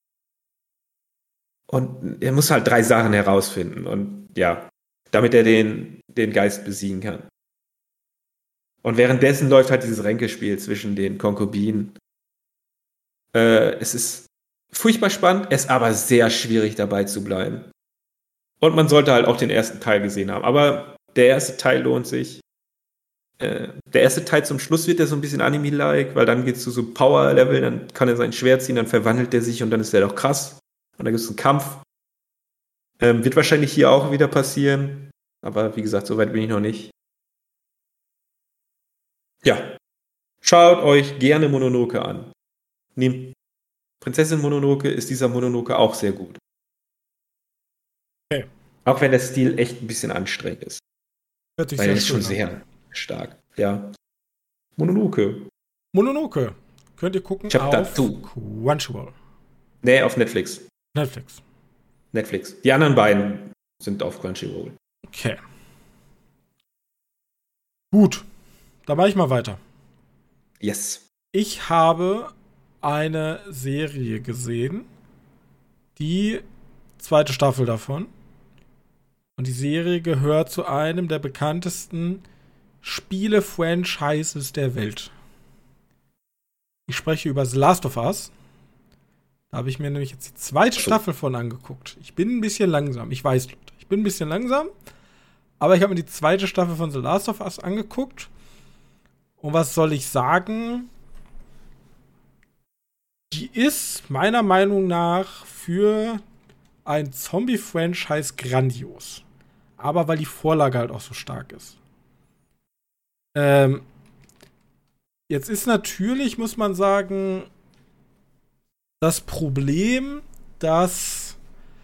und er muss halt drei Sachen herausfinden und ja, damit er den, den Geist besiegen kann. Und währenddessen läuft halt dieses Ränkespiel zwischen den Konkubinen. Äh, es ist furchtbar spannend, es ist aber sehr schwierig dabei zu bleiben. Und man sollte halt auch den ersten Teil gesehen haben. Aber der erste Teil lohnt sich. Äh, der erste Teil zum Schluss wird ja so ein bisschen Anime-like, weil dann geht es zu so Power-Level, dann kann er sein Schwert ziehen, dann verwandelt er sich und dann ist er doch krass. Und dann gibt es einen Kampf. Ähm, wird wahrscheinlich hier auch wieder passieren. Aber wie gesagt, so weit bin ich noch nicht. Ja. Schaut euch gerne Mononoke an. Nehmt Prinzessin Mononoke, ist dieser Mononoke auch sehr gut. Okay. Auch wenn der Stil echt ein bisschen anstrengend ist. Hört sich Weil sehr er ist schon schön sehr an. stark. Ja. Mononoke. Mononoke. Könnt ihr gucken Chapter auf two. Crunchyroll. Nee, auf Netflix. Netflix. Netflix. Die anderen beiden sind auf Crunchyroll. Okay. Gut. Da mache ich mal weiter. Yes. Ich habe eine Serie gesehen. Die zweite Staffel davon. Und die Serie gehört zu einem der bekanntesten Spiele-Franchises der Welt. Ich spreche über The Last of Us. Da habe ich mir nämlich jetzt die zweite Staffel von angeguckt. Ich bin ein bisschen langsam. Ich weiß, Leute, ich bin ein bisschen langsam. Aber ich habe mir die zweite Staffel von The Last of Us angeguckt. Und was soll ich sagen? Die ist meiner Meinung nach für ein Zombie-Franchise grandios. Aber weil die Vorlage halt auch so stark ist. Ähm, jetzt ist natürlich, muss man sagen, das Problem, dass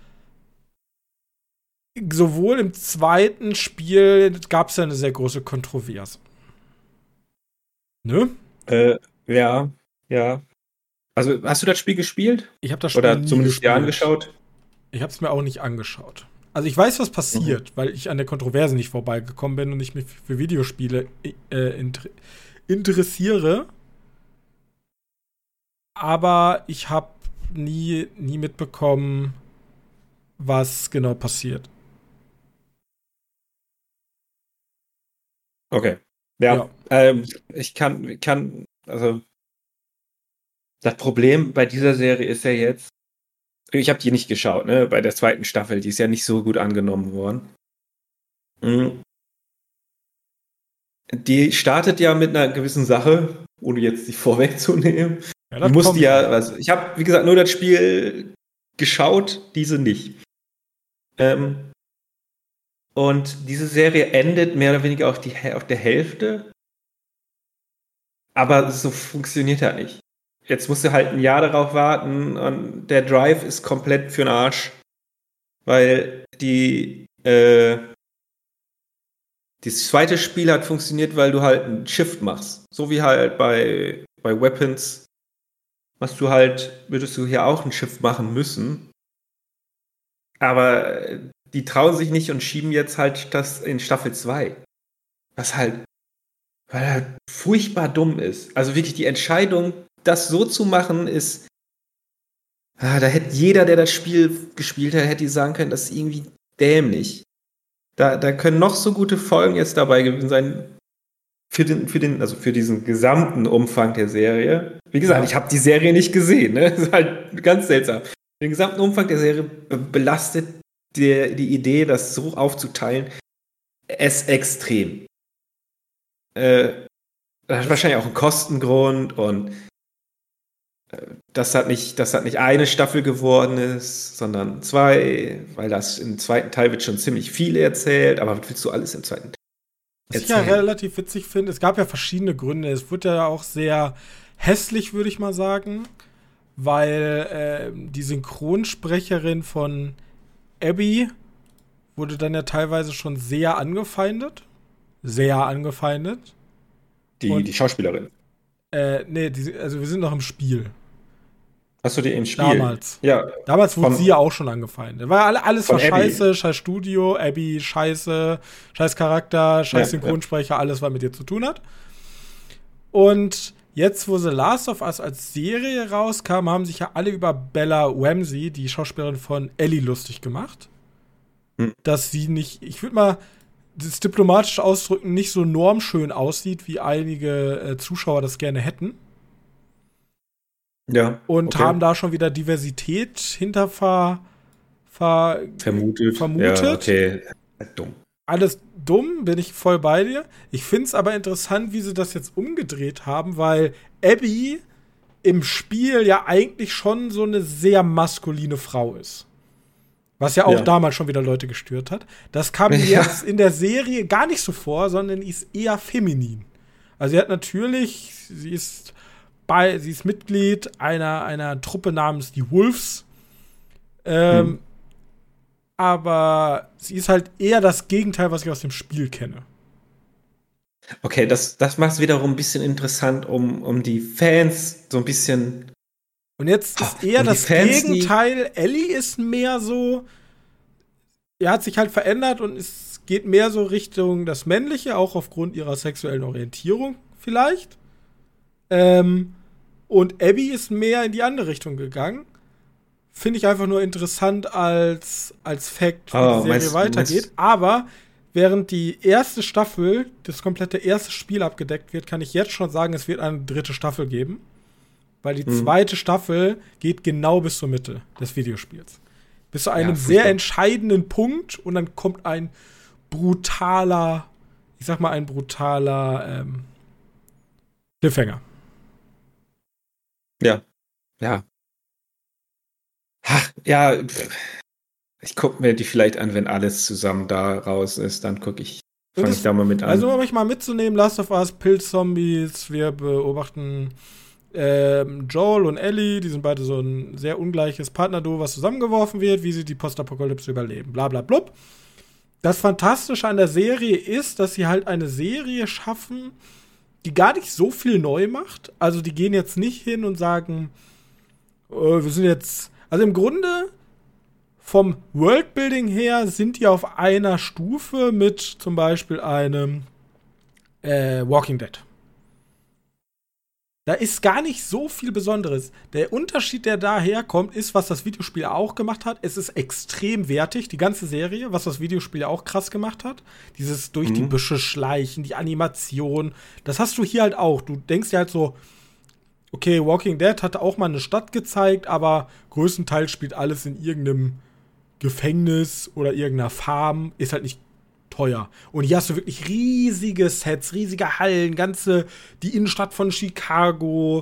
sowohl im zweiten Spiel gab es ja eine sehr große Kontroverse. Ne? Äh, ja, ja. Also, hast du das Spiel gespielt? Ich habe das Spiel Oder nie zumindest gespielt. dir angeschaut? Ich habe es mir auch nicht angeschaut. Also ich weiß, was passiert, mhm. weil ich an der Kontroverse nicht vorbeigekommen bin und ich mich für Videospiele äh, inter- interessiere. Aber ich habe nie, nie mitbekommen, was genau passiert. Okay. Ja, Ja. Ähm, ich kann, kann, also das Problem bei dieser Serie ist ja jetzt, ich habe die nicht geschaut, ne, bei der zweiten Staffel, die ist ja nicht so gut angenommen worden. Mhm. Die startet ja mit einer gewissen Sache, ohne jetzt die vorwegzunehmen. Ja, die musste ja, also ich habe, wie gesagt, nur das Spiel geschaut, diese nicht. Ähm, und diese Serie endet mehr oder weniger auf, die, auf der Hälfte. Aber so funktioniert er nicht. Jetzt musst du halt ein Jahr darauf warten und der Drive ist komplett für den Arsch. Weil die, äh, das zweite Spiel hat funktioniert, weil du halt einen Shift machst. So wie halt bei, bei Weapons machst du halt, würdest du hier auch einen Shift machen müssen. Aber die trauen sich nicht und schieben jetzt halt das in Staffel zwei. Was halt, weil er halt furchtbar dumm ist. Also wirklich die Entscheidung, das so zu machen, ist, ah, da hätte jeder, der das Spiel gespielt hat, hätte sagen können, das ist irgendwie dämlich. Da, da können noch so gute Folgen jetzt dabei gewesen sein, für den, für den, also für diesen gesamten Umfang der Serie. Wie gesagt, ja. Ich habe die Serie nicht gesehen, ne? Das ist halt ganz seltsam. Den gesamten Umfang der Serie belastet die, die Idee, das so aufzuteilen, es extrem. Äh, das hat wahrscheinlich auch einen Kostengrund und dass das nicht, dass das nicht eine Staffel geworden ist, sondern zwei, weil das im zweiten Teil wird schon ziemlich viel erzählt, aber was willst du alles im zweiten Teil? Was ich ja relativ witzig finde, es gab ja verschiedene Gründe. Es wurde ja auch sehr hässlich, würde ich mal sagen, weil äh, die Synchronsprecherin von Abby wurde dann ja teilweise schon sehr angefeindet. Sehr angefeindet. Die, Und, die Schauspielerin. Äh, nee, die, also wir sind noch im Spiel. Hast du die im Spiel? Damals. Ja. Damals wurde von, sie ja auch schon angefeindet. War alle, alles war Abby. scheiße, scheiß Studio, Abby, scheiße, scheiß Charakter, scheiß Ja, Synchronsprecher, ja. Alles, was mit ihr zu tun hat. Und jetzt, wo The Last of Us als Serie rauskam, haben sich ja alle über Bella Ramsey, die Schauspielerin von Ellie, lustig gemacht. Hm. Dass sie nicht, ich würde mal das diplomatisch ausdrücken, nicht so normschön aussieht, wie einige äh, Zuschauer das gerne hätten. Ja. Und okay. haben da schon wieder Diversität hinter ver, ver, vermutet. vermutet. Ja, okay. Dumm. Alles dumm, bin ich voll bei dir. Ich finde es aber interessant, wie sie das jetzt umgedreht haben, weil Abby im Spiel ja eigentlich schon so eine sehr maskuline Frau ist. Was ja auch ja. damals schon wieder Leute gestört hat. Das kam ja. jetzt in der Serie gar nicht so vor, sondern ist eher feminin. Also sie hat natürlich, sie ist bei, sie ist Mitglied einer, einer Truppe namens die Wolves. Ähm, hm. Aber sie ist halt eher das Gegenteil, was ich aus dem Spiel kenne. Okay, das, das macht es wiederum ein bisschen interessant, um, um die Fans so ein bisschen. Und jetzt ist eher um das Fans, Gegenteil. Ellie ist mehr so. Er hat sich halt verändert und es geht mehr so Richtung das Männliche, auch aufgrund ihrer sexuellen Orientierung vielleicht. Ähm, und Abby ist mehr in die andere Richtung gegangen. Finde ich einfach nur interessant als, als Fact, wie oh, die Serie meinst, weitergeht. Meinst, Aber während die erste Staffel, das komplette erste Spiel abgedeckt wird, kann ich jetzt schon sagen, es wird eine dritte Staffel geben. Weil die mhm. zweite Staffel geht genau bis zur Mitte des Videospiels. Bis zu einem ja, sehr entscheidenden Punkt und dann kommt ein brutaler, ich sag mal ein brutaler ähm, Cliffhanger. Ja, ja. Ach, ja, ich gucke mir die vielleicht an, wenn alles zusammen da raus ist, dann gucke ich, fange ich da mal mit an. Also, um mich mal mitzunehmen, Last of Us, Pilzzombies, wir beobachten ähm, Joel und Ellie, die sind beide so ein sehr ungleiches Partnerduo, was zusammengeworfen wird, wie sie die Postapokalypse überleben, bla bla blub. Das Fantastische an der Serie ist, dass sie halt eine Serie schaffen, die gar nicht so viel neu macht. Also die gehen jetzt nicht hin und sagen, oh, wir sind jetzt, also im Grunde vom Worldbuilding her sind die auf einer Stufe mit zum Beispiel einem äh, Walking Dead. Da ist gar nicht so viel Besonderes. Der Unterschied, der daherkommt, ist, was das Videospiel auch gemacht hat. Es ist extrem wertig, die ganze Serie, was das Videospiel auch krass gemacht hat. Dieses durch mhm. die Büsche schleichen, die Animation. Das hast du hier halt auch. Du denkst dir halt so, okay, Walking Dead hat auch mal eine Stadt gezeigt, aber größtenteils spielt alles in irgendeinem Gefängnis oder irgendeiner Farm. Ist halt nicht teuer. Und hier hast du wirklich riesige Sets, riesige Hallen, ganze, die Innenstadt von Chicago.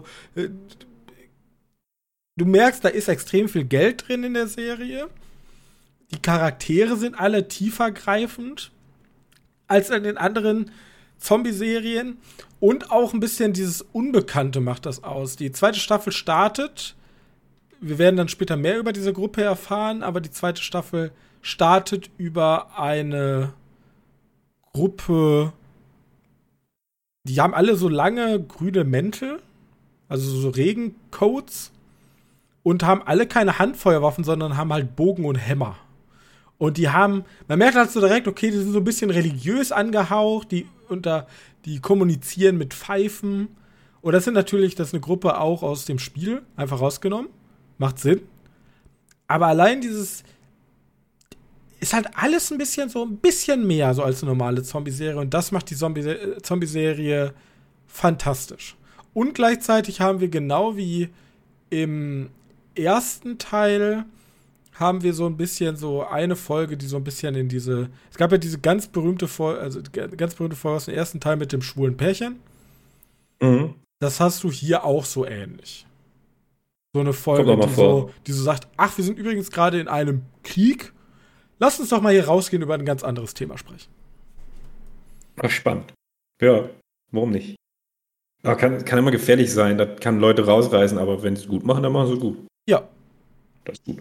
Du merkst, da ist extrem viel Geld drin in der Serie. Die Charaktere sind alle tiefergreifend als in den anderen Zombie-Serien. Und auch ein bisschen dieses Unbekannte macht das aus. Die zweite Staffel startet. Wir werden dann später mehr über diese Gruppe erfahren, aber die zweite Staffel startet über eine Gruppe, die haben alle so lange grüne Mäntel, also so Regencoats, und haben alle keine Handfeuerwaffen, sondern haben halt Bogen und Hämmer. Und die haben, man merkt halt so direkt, okay, die sind so ein bisschen religiös angehaucht, die unter, die kommunizieren mit Pfeifen. Und das sind natürlich, das ist eine Gruppe auch aus dem Spiel, einfach rausgenommen. Macht Sinn. Aber allein dieses ist halt alles ein bisschen so, ein bisschen mehr so als eine normale Zombie-Serie. Und das macht die Zombie- Zombie-Serie fantastisch. Und gleichzeitig haben wir genau wie im ersten Teil haben wir so ein bisschen so eine Folge, die so ein bisschen in diese, es gab ja diese ganz berühmte Folge, also ganz berühmte Folge aus dem ersten Teil mit dem schwulen Pärchen. Mhm. Das hast du hier auch so ähnlich. So eine Folge, die so, die so sagt, ach, wir sind übrigens gerade in einem Krieg. Lass uns doch mal hier rausgehen über ein ganz anderes Thema sprechen. Ach, spannend. Ja, warum nicht? Aber kann, kann immer gefährlich sein, das kann Leute rausreißen, aber wenn sie es gut machen, dann machen sie es gut. Ja. Das ist gut.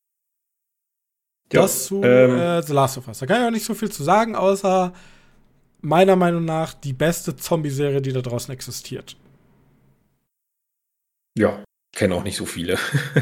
Das ja, zu ähm, äh, The Last of Us. Da kann ich auch nicht so viel zu sagen, außer meiner Meinung nach die beste Zombie-Serie, die da draußen existiert. Ja, kenne auch nicht so viele.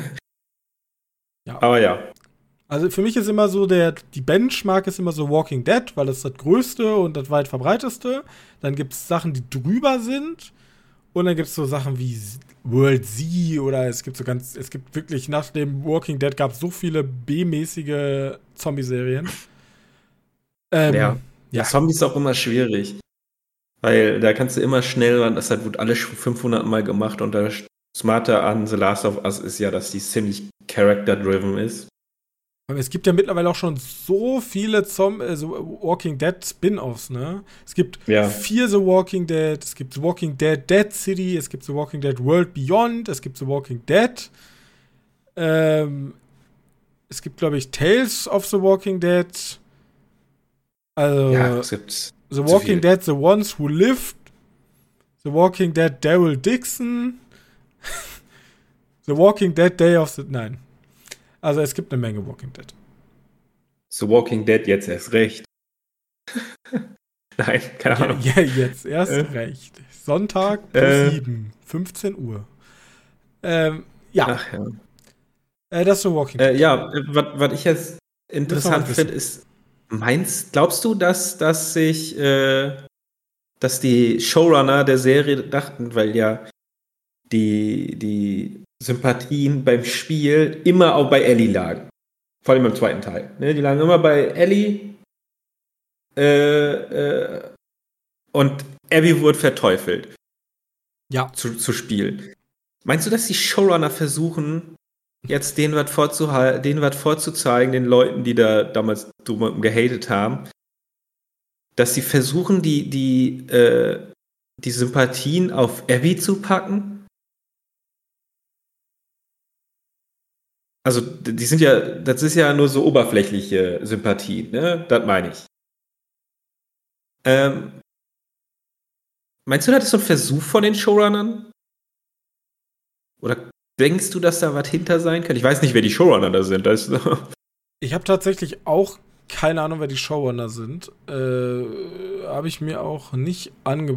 Ja. Aber ja. Also für mich ist immer so, der, die Benchmark ist immer so Walking Dead, weil das das größte und das weit verbreiteste. Dann gibt es Sachen, die drüber sind. Und dann gibt es so Sachen wie World Z oder es gibt so ganz, es gibt wirklich nach dem Walking Dead gab es so viele B-mäßige Zombie-Serien. Ähm, ja. ja, Zombies ist auch immer schwierig. Weil da kannst du immer schnell, das hat alles schon fünfhundert Mal gemacht und das Smarte an The Last of Us ist ja, dass die ziemlich character-driven ist. Es gibt ja mittlerweile auch schon so viele Zom also Walking Dead Spin-Offs, ne? Es gibt ja. vier The Walking Dead, es gibt The Walking Dead Dead City, es gibt The Walking Dead World Beyond, es gibt The Walking Dead. Ähm, es gibt, glaube ich, Tales of the Walking Dead. Also ja, es gibt The Walking Dead The Ones Who Lived, The Walking Dead Daryl Dixon, The Walking Dead Day of the... Nein. Also es gibt eine Menge Walking Dead. The Walking Dead jetzt erst recht. Nein, keine Ahnung. Ja, ja jetzt erst äh. recht. Sonntag plus äh. sieben, fünfzehn Uhr. Ähm, ja. Ach ja. Äh, das ist The Walking Dead. Äh, ja, was ich jetzt interessant finde, ist, meinst, glaubst du, dass, dass sich, äh, dass die Showrunner der Serie dachten, weil ja die, die Sympathien beim Spiel immer auch bei Ellie lagen. Vor allem im zweiten Teil. Ne? Die lagen immer bei Ellie äh, äh, und Abby wurde verteufelt. Ja. Zu, zu spielen. Meinst du, dass die Showrunner versuchen, jetzt denen was vorzuhalten, denen was vorzuzeigen, den Leuten, die da damals drüber gehatet haben, dass sie versuchen, die, die, äh, die Sympathien auf Abby zu packen? Also, die sind ja, das ist ja nur so oberflächliche Sympathie, ne? Das meine ich. Ähm, meinst du, das ist so ein Versuch von den Showrunnern? Oder denkst du, dass da was hinter sein kann? Ich weiß nicht, wer die Showrunner da sind. Das ich habe tatsächlich auch keine Ahnung, wer die Showrunner sind. Äh, habe ich mir auch nicht ange...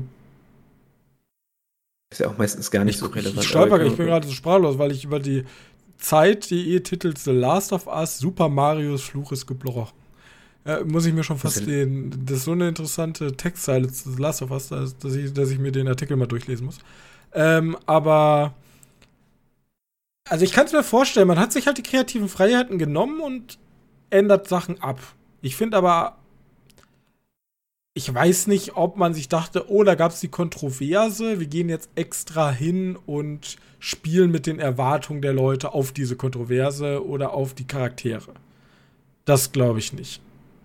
Ist ja auch meistens gar nicht ich, so relevant. Ich, stolper, ich bin gerade so sprachlos, weil ich über die Zeit, die ihr titelt The Last of Us, Super Marios Fluch ist gebrochen. Ja, muss ich mir schon fast den, das ist so eine interessante Textzeile zu The Last of Us, dass, dass, ich, dass ich mir den Artikel mal durchlesen muss. Ähm, aber also ich kann es mir vorstellen, man hat sich halt die kreativen Freiheiten genommen und ändert Sachen ab. Ich finde aber, ich weiß nicht, ob man sich dachte, oh, da gab es die Kontroverse, wir gehen jetzt extra hin und spielen mit den Erwartungen der Leute auf diese Kontroverse oder auf die Charaktere. Das glaube ich nicht.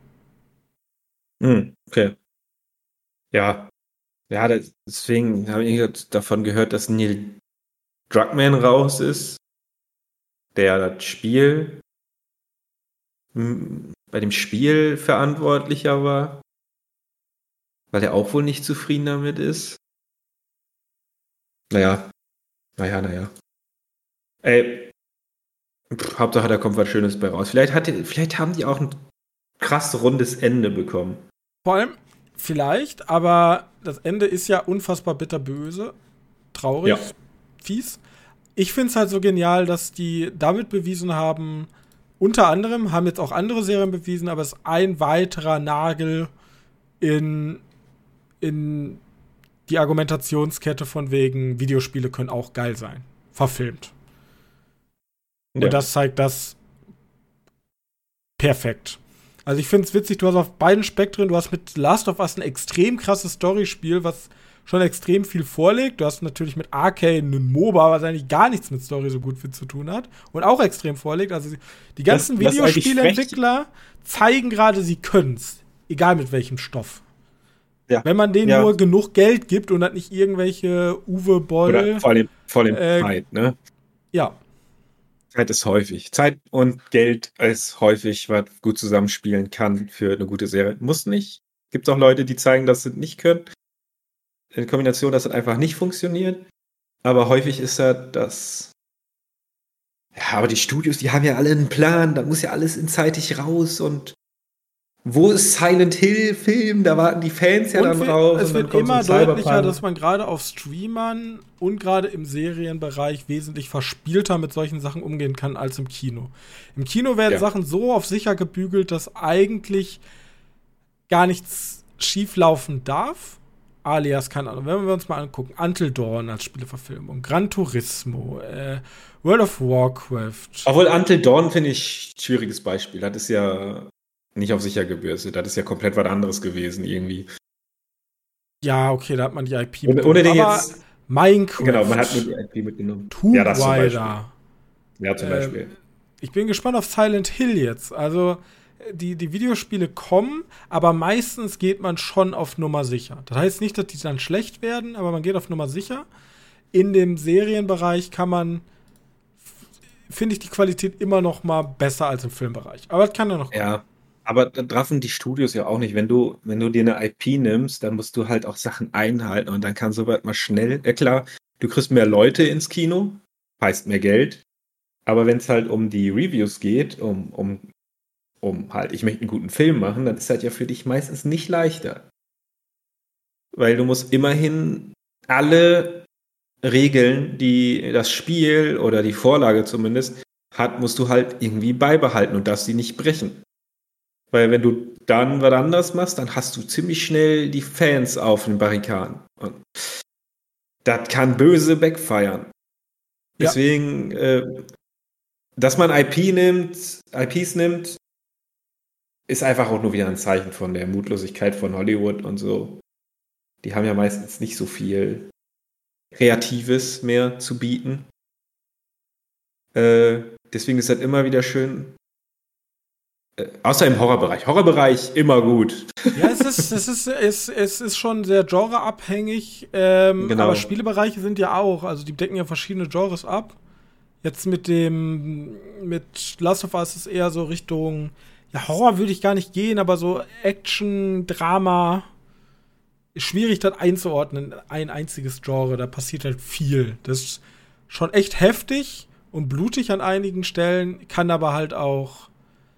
Hm, okay. Ja. Ja, das, deswegen habe ich davon gehört, dass Neil Druckmann raus ist, der das Spiel bei dem Spiel verantwortlicher war. Weil er auch wohl nicht zufrieden damit ist. Naja. Naja, naja. Ey. Pff, Hauptsache, da kommt was Schönes bei raus. Vielleicht, hat die, vielleicht haben die auch ein krass rundes Ende bekommen. Vor allem, vielleicht, aber das Ende ist ja unfassbar bitterböse. Traurig. Ja. Fies. Ich finde es halt so genial, dass die damit bewiesen haben, unter anderem, haben jetzt auch andere Serien bewiesen, aber es ist ein weiterer Nagel in in die Argumentationskette von wegen, Videospiele können auch geil sein. Verfilmt. Ja. Und das zeigt das perfekt. Also ich finde es witzig, du hast auf beiden Spektren, du hast mit Last of Us ein extrem krasses Storyspiel, was schon extrem viel vorlegt. Du hast natürlich mit Arcane einen MOBA, was eigentlich gar nichts mit Story so gut viel zu tun hat. Und auch extrem vorlegt. Also die ganzen das, Videospielentwickler zeigen gerade, sie können's. Egal mit welchem Stoff. Ja. Wenn man denen ja. nur genug Geld gibt und hat nicht irgendwelche Uwe Boll. Oder vor allem, vor allem äh, Zeit, ne? Ja. Zeit ist häufig. Zeit und Geld ist häufig, was gut zusammenspielen kann für eine gute Serie. Muss nicht, Gibt auch Leute, die zeigen, dass sie es nicht können. In Kombination, dass es einfach nicht funktioniert. Aber häufig ist das, dass ja, aber die Studios, die haben ja alle einen Plan, da muss ja alles inzeitig raus und wo ist Silent Hill Film? Da warten die Fans ja Und dann wir, drauf. es und dann wird kommt immer so ein deutlicher, Cyberpunk. dass man gerade auf Streamern und gerade im Serienbereich wesentlich verspielter mit solchen Sachen umgehen kann als im Kino. Im Kino werden Ja. Sachen so auf sicher gebügelt, dass eigentlich gar nichts schieflaufen darf. Alias, keine Ahnung, wenn wir uns mal angucken, Until Dawn als Spieleverfilmung, Gran Turismo, äh, World of Warcraft. Obwohl Until Dawn finde ich ein schwieriges Beispiel. Das ist ja nicht auf sicher gebürstet. Das ist ja komplett was anderes gewesen irgendwie. Ja, okay, da hat man die I P Ohne, ohne den aber jetzt. Minecraft, Genau, man hat nur die I P mitgenommen. Tomb ja, das zum Beispiel. Raider. Ja, zum Ähm, Beispiel. Ich bin gespannt auf Silent Hill jetzt. Also, die, die Videospiele kommen, aber meistens geht man schon auf Nummer sicher. Das heißt nicht, dass die dann schlecht werden, aber man geht auf Nummer sicher. In dem Serienbereich kann man, finde ich, die Qualität immer noch mal besser als im Filmbereich. Aber das kann ja noch kommen. Ja, aber da treffen die Studios ja auch nicht. Wenn du, wenn du dir eine I P nimmst, dann musst du halt auch Sachen einhalten und dann kann soweit mal schnell, ja klar, du kriegst mehr Leute ins Kino, heißt mehr Geld, aber wenn es halt um die Reviews geht, um, um, um halt, ich möchte einen guten Film machen, dann ist das ja für dich meistens nicht leichter. Weil du musst immerhin alle Regeln, die das Spiel oder die Vorlage zumindest hat, musst du halt irgendwie beibehalten und darfst sie nicht brechen. Weil wenn du dann was anderes machst, dann hast du ziemlich schnell die Fans auf den Barrikaden. Und das kann böse backfeiern. Ja. Deswegen, äh, dass man I P nimmt, I Ps nimmt, ist einfach auch nur wieder ein Zeichen von der Mutlosigkeit von Hollywood und so. Die haben ja meistens nicht so viel Kreatives mehr zu bieten. Äh, deswegen ist das immer wieder schön. Äh, außer im Horrorbereich. Horrorbereich immer gut. Ja, es ist, es ist, es, es ist schon sehr genreabhängig, ähm, Genau. aber Spielebereiche sind ja auch, also die decken ja verschiedene Genres ab. Jetzt mit dem, mit Last of Us ist eher so Richtung, ja, Horror würde ich gar nicht gehen, aber so Action, Drama, ist schwierig, das einzuordnen, ein einziges Genre, da passiert halt viel. Das ist schon echt heftig und blutig an einigen Stellen, kann aber halt auch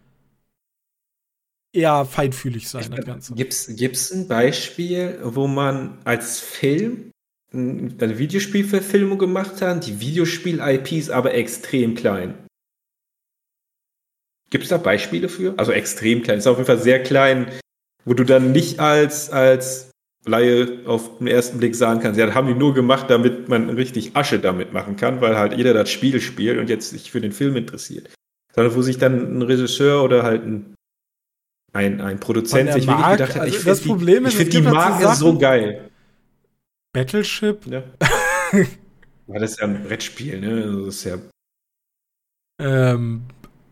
eher feinfühlig sein, das Ganze. Gibt's, gibt's ein Beispiel, wo man als Film n- eine Videospielverfilmung gemacht hat, die Videospiel-I P ist aber extrem klein? Gibt's da Beispiele für? Also extrem klein, ist auf jeden Fall sehr klein, wo du dann nicht als, als Laie auf den ersten Blick sagen kannst, ja, das haben die nur gemacht, damit man richtig Asche damit machen kann, weil halt jeder das Spiel spielt und jetzt sich für den Film interessiert. Sondern wo sich dann ein Regisseur oder halt ein Ein, ein Produzent der sich wirklich Marke- gedacht hat, also ich das finde Problem die, ist, ich es find die gibt halt so Marke so Sachen- geil. Battleship, Ja. Ja, das ist ja ein Brettspiel, ne? Also, das ist ja, ähm,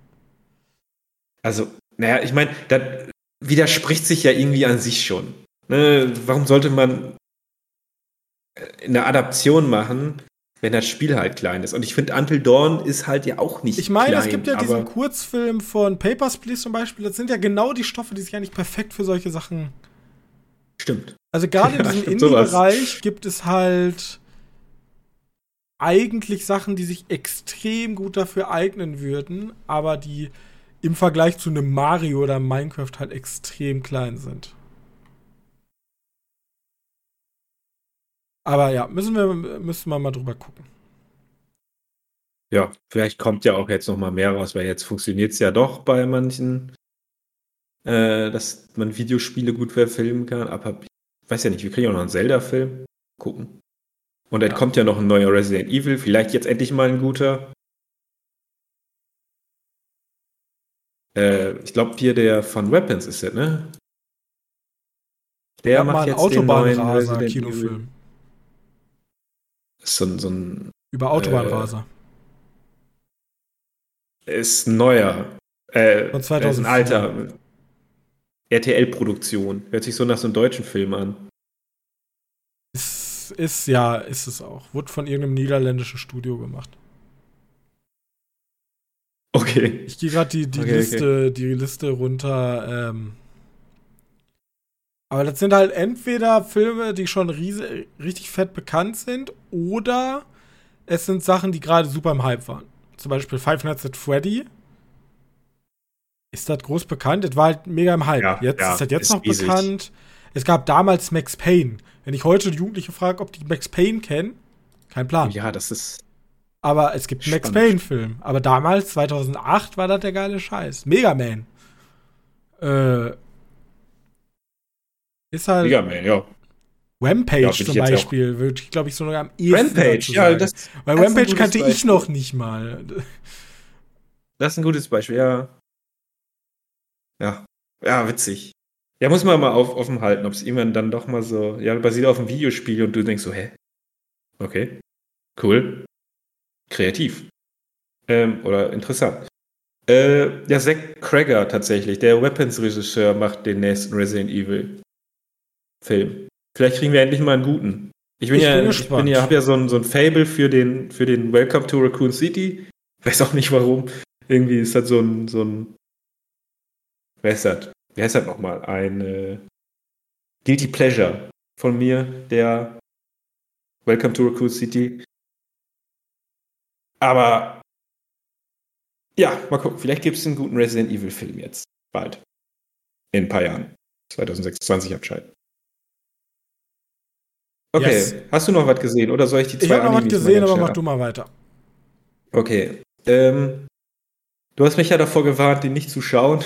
also naja, ich meine, das widerspricht sich ja irgendwie an sich schon. Ne? Warum sollte man eine Adaption machen, wenn das Spiel halt klein ist? Und ich finde, Until Dawn ist halt ja auch nicht ich meine, klein. es gibt ja aber diesen Kurzfilm von Papers, Please zum Beispiel, das sind ja genau die Stoffe, die sich eigentlich perfekt für solche Sachen. Stimmt. Also gerade in Ja, diesem stimmt, sowas. Indie-Bereich gibt es halt eigentlich Sachen, die sich extrem gut dafür eignen würden, aber die im Vergleich zu einem Mario oder Minecraft halt extrem klein sind. Aber ja, müssen wir, müssen wir mal drüber gucken. Ja, vielleicht kommt ja auch jetzt noch mal mehr raus, weil jetzt funktioniert es ja doch bei manchen, äh, dass man Videospiele gut verfilmen kann. Aber ich weiß ja nicht, wir kriegen ja noch einen Zelda-Film. Gucken. Und dann Ja. kommt ja noch ein neuer Resident Evil. Vielleicht jetzt endlich mal ein guter. Äh, ich glaube, hier der von Weapons ist der, ne? Der Ja, macht mal einen jetzt den neuen Resident Evil. Autobahnraser-Kinofilm. Ist so ein, so ein Über Autobahnraser. ist ein neuer. Äh, Von ist ein zweitausendvier. alter R T L-Produktion. Hört sich so nach so einem deutschen Film an. Ist, ist, ja, ist es auch. Wurde von irgendeinem niederländischen Studio gemacht. Okay. Ich gehe gerade die, die, Okay, Liste, die Liste runter. Ähm, Aber das sind halt entweder Filme, die schon riese, richtig fett bekannt sind, oder es sind Sachen, die gerade super im Hype waren. Zum Beispiel Five Nights at Freddy. Ist das groß bekannt? Das war halt mega im Hype. Ja, Jetzt ja, ist das jetzt ist noch riesig. bekannt. Es gab damals Max Payne. Wenn ich heute Jugendliche frage, ob die Max Payne kennen, kein Plan. Ja, das ist Aber es gibt einen Max spannend. Payne-Film. Aber damals, zweitausendacht, war das der geile Scheiß. Mega Man. Äh, ist halt Mega Man, ja. Rampage Ja, würd ich zum jetzt Beispiel, würde ich, glaube ich, sogar am ehesten Rampage, dazu ja, sagen. das, Weil das ist ein Rampage gutes kannte ich Beispiel. noch nicht mal. Das ist ein gutes Beispiel, ja. Ja, ja, witzig. Ja, muss man mal auf, offen halten, ob es irgendwann dann doch mal so, ja, basiert auf einem Videospiel und du denkst so, hä? Okay, cool, kreativ. Ähm, oder interessant. Äh, ja, Zack Cregger tatsächlich, der Weapons-Regisseur, macht den nächsten Resident Evil-Film. Vielleicht kriegen wir endlich mal einen guten. Ich bin Ich ja, bin ich bin gespannt. ja, habe ja so ein, so ein Fable für den, für den Welcome to Raccoon City. Weiß auch nicht warum. Irgendwie ist das so ein, so ein, wer ist das? Wer ist das nochmal? Ein äh, Guilty Pleasure von mir, der Welcome to Raccoon City. Aber ja, mal gucken. Vielleicht gibt es einen guten Resident Evil Film jetzt. Bald. In ein paar Jahren. zwanzig sechsundzwanzig abschalten. Okay, Yes. hast du noch was gesehen oder soll ich die zwei Ich habe noch was Animes mal gesehen, ganz aber schnell mach ab- du mal weiter. Okay. Ähm, du hast mich ja davor gewarnt, den nicht zu schauen.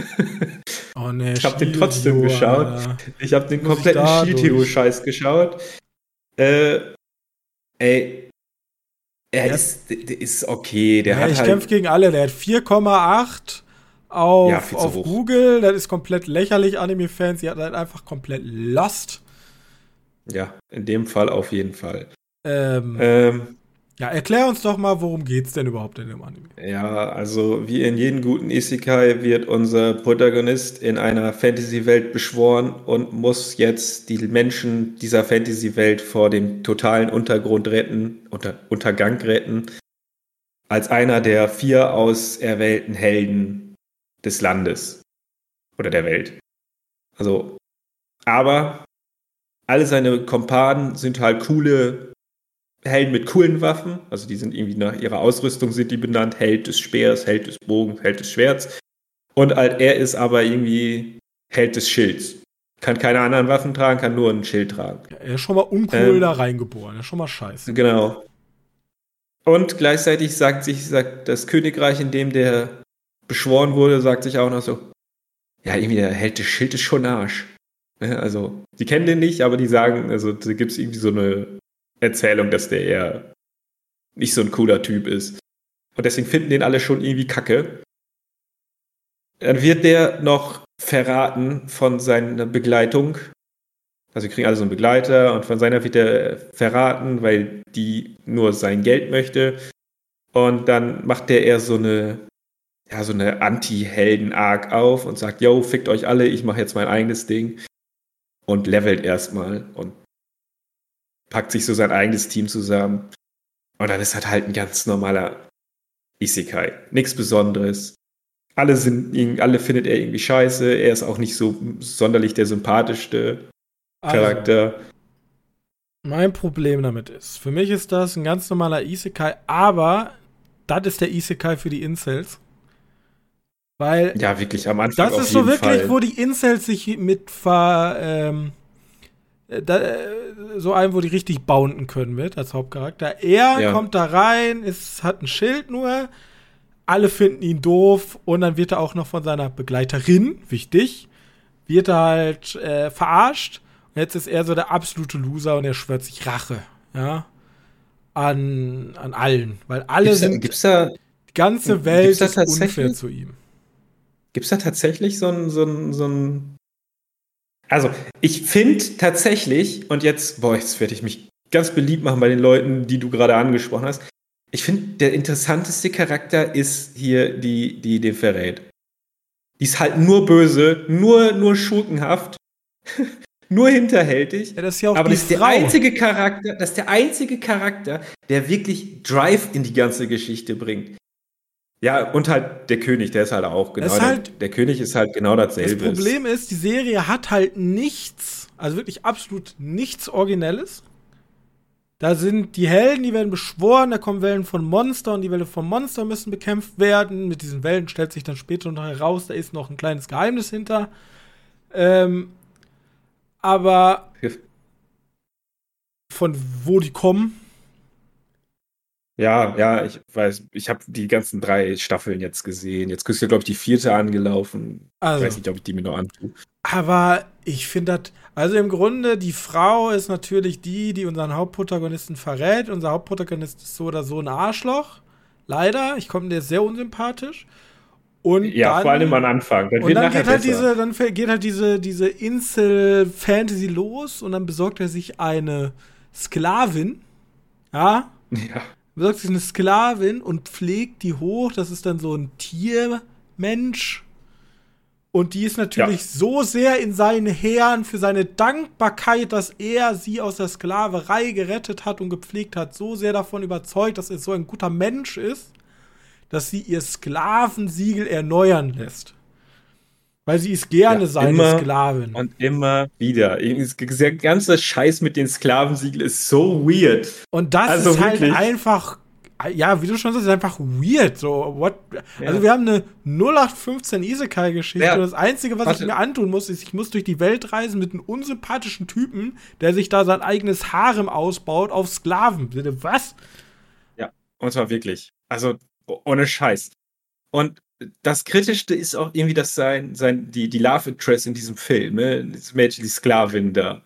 Oh ne, Ich habe den Shield trotzdem Hero, geschaut. Alter. Ich habe den Muss ich kompletten da Shield durch? Hero Scheiß geschaut. Äh, ey, er Ja. ist, der ist okay. Der Ja, hat ich halt, kämpfe gegen alle. Der hat vier Komma acht auf, Ja, viel zu auf hoch. Google. Das ist komplett lächerlich, Anime-Fans. Die hatten halt einfach komplett lost. ja, in dem Fall auf jeden Fall. Ähm, Ähm, ja, erklär uns doch mal, worum geht's denn überhaupt in dem Anime? ja, also wie in jedem guten Isekai wird unser Protagonist in einer Fantasy-Welt beschworen und muss jetzt die Menschen dieser Fantasy-Welt vor dem totalen Untergrund retten, unter, Untergang retten, als einer der vier auserwählten Helden des Landes oder der Welt. Also, aber alle seine Kompanen sind halt coole Helden mit coolen Waffen, also die sind irgendwie nach ihrer Ausrüstung sind die benannt, Held des Speers, Held des Bogens, Held des Schwerts. Und halt er ist aber irgendwie Held des Schilds. Kann keine anderen Waffen tragen, kann nur ein Schild tragen. Ja, er ist schon mal uncool Ähm. da reingeboren. Er ist schon mal scheiße. Genau. Und gleichzeitig sagt sich sagt das Königreich, in dem der beschworen wurde, sagt sich auch noch so, ja, irgendwie der Held des Schild ist schon Arsch. Ja, also, die kennen den nicht, aber die sagen, also da gibt es irgendwie so eine Erzählung, dass der eher nicht so ein cooler Typ ist. Und deswegen finden den alle schon irgendwie kacke. Dann wird der noch verraten von seiner Begleitung. Also, wir kriegen alle so einen Begleiter und von seiner wird er verraten, weil die nur sein Geld möchte. Und dann macht der eher so eine, ja, so eine Anti-Helden-Arc auf und sagt, yo, fickt euch alle, ich mache jetzt mein eigenes Ding. Und levelt erstmal und packt sich so sein eigenes Team zusammen. Und dann ist das halt ein ganz normaler Isekai. Nichts Besonderes. Alle sind, alle findet er irgendwie scheiße. Er ist auch nicht so sonderlich der sympathischste Charakter. Also, mein Problem damit ist, für mich ist das ein ganz normaler Isekai, aber das ist der Isekai für die Incels. Weil Ja, wirklich am Anfang das auf ist so jeden wirklich, Fall. wo die Incels sich mit ver, ähm, äh, da, äh, so einen, wo die richtig bounden können mit als Hauptcharakter. Er Ja. kommt da rein, ist, hat ein Schild nur, alle finden ihn doof und dann wird er auch noch von seiner Begleiterin, wichtig, wird er halt äh, verarscht. Und jetzt ist er so der absolute Loser und er schwört sich Rache, ja, an, an allen. Weil alle Gibt's da, sind, gibt's da, die ganze gibt's Welt da ist unfair tatsächlich? zu ihm. Gibt's da tatsächlich so ein, so ein, so ein. Also, ich finde tatsächlich, und jetzt, boah, jetzt werde ich mich ganz beliebt machen bei den Leuten, die du gerade angesprochen hast. Ich finde, der interessanteste Charakter ist hier die, die den verrät. Die ist halt nur böse, nur, nur schurkenhaft, nur hinterhältig. Ja, das ist ja auch Aber die das ist der Frau. einzige Charakter, das ist der einzige Charakter, der wirklich Drive in die ganze Geschichte bringt. Ja, und halt der König, der ist halt auch genau, ist der, halt, der König ist halt genau das dasselbe. Problem ist, die Serie hat halt nichts, also wirklich absolut nichts Originelles. Da sind die Helden, die werden beschworen, da kommen Wellen von Monster und die Wellen von Monster müssen bekämpft werden. Mit diesen Wellen stellt sich dann später noch heraus, da ist noch ein kleines Geheimnis hinter. Ähm, aber von wo die kommen. Ja, ja, ich weiß, ich habe die ganzen drei Staffeln jetzt gesehen. Jetzt ist ja, glaube ich, die vierte angelaufen. Also. Ich weiß nicht, ob ich die mir noch antue. Aber ich finde das, also im Grunde, die Frau ist natürlich die, die unseren Hauptprotagonisten verrät. Unser Hauptprotagonist ist so oder so ein Arschloch. Leider, ich komme dir sehr unsympathisch. Und ja, dann, vor allem am Anfang. Das und dann geht halt, diese, dann geht halt diese, diese Insel-Fantasy los und dann besorgt er sich eine Sklavin. Ja. Ja. Besorgt sich eine Sklavin und pflegt die hoch. Das ist dann so ein Tiermensch. Und die ist natürlich ja. so sehr in seinen Heeren für seine Dankbarkeit, dass er sie aus der Sklaverei gerettet hat und gepflegt hat, so sehr davon überzeugt, dass er so ein guter Mensch ist, dass sie ihr Sklavensiegel erneuern lässt. Weil sie ist gerne ja, seine immer Sklavin. Und immer wieder. Der ganze Scheiß mit den Sklavensiegel ist so weird. Und das also ist wirklich? halt einfach, ja, wie du schon sagst, ist einfach weird. So, what? Ja. Also wir haben eine null acht fünfzehn Isekai-Geschichte ja. und das Einzige, was Warte. ich mir antun muss, ist, ich muss durch die Welt reisen mit einem unsympathischen Typen, der sich da sein eigenes Harem ausbaut auf Sklaven. Was? Ja, und zwar wirklich. Also, ohne Scheiß. Und das Kritischste ist auch irgendwie, dass sein, sein, die, die Love Interest in diesem Film, ne, das Mädchen, die Sklavin da,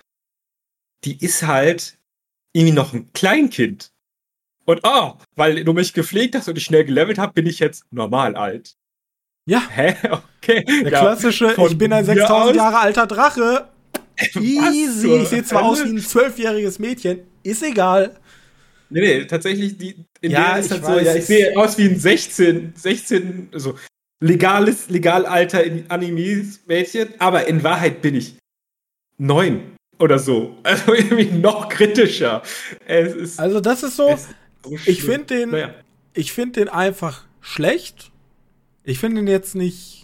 die ist halt irgendwie noch ein Kleinkind. Und oh, weil du mich gepflegt hast und ich schnell gelevelt habe, bin ich jetzt normal alt. Ja. Hä? Okay. Der ja, klassische, ich bin ein sechstausend Jahre alter Drache. Easy. Ich sehe zwar aus wie ein zwölfjähriges Mädchen. Ist egal. Nee, nee, tatsächlich, die, in ja, der ist halt ich so, weiß, ja, ich sehe aus wie ein sechzehn, sechzehn, also legales, Legalalter in Animes-Mädchen, aber in Wahrheit bin ich neun oder so. Also irgendwie noch kritischer. Es ist, also das ist so, ist so ich finde den, naja. ich finde den einfach schlecht. Ich finde ihn jetzt nicht,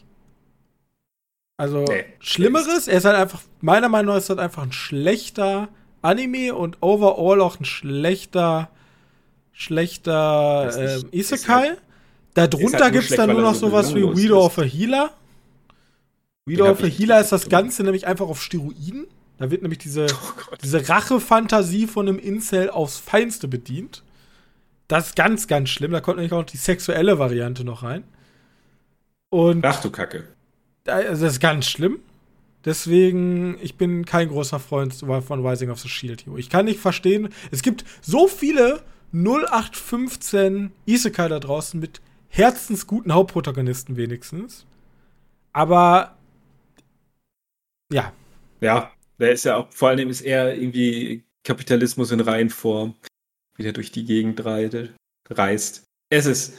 also nee, Schlimmeres. Er ist halt einfach, meiner Meinung nach ist das einfach ein schlechter Anime und overall auch ein schlechter schlechter äh, Isekai. Halt, Darunter halt gibt es dann nur noch so sowas wie Widow of a Healer. Widow of a Healer ist das Ganze nämlich einfach auf Steroiden. Da wird nämlich diese, oh diese Rache-Fantasie von einem Incel aufs Feinste bedient. Das ist ganz, ganz schlimm. Da kommt nämlich auch die sexuelle Variante noch rein. Und ach du Kacke. Das ist ganz schlimm. Deswegen, ich bin kein großer Freund von Rising of the Shield. Ich kann nicht verstehen, es gibt so viele null acht fünfzehn Isekai da draußen mit herzensguten Hauptprotagonisten wenigstens. Aber ja. Ja, der ist ja auch, vor allem ist er irgendwie Kapitalismus in Reihenform, wie der durch die Gegend reist. Es ist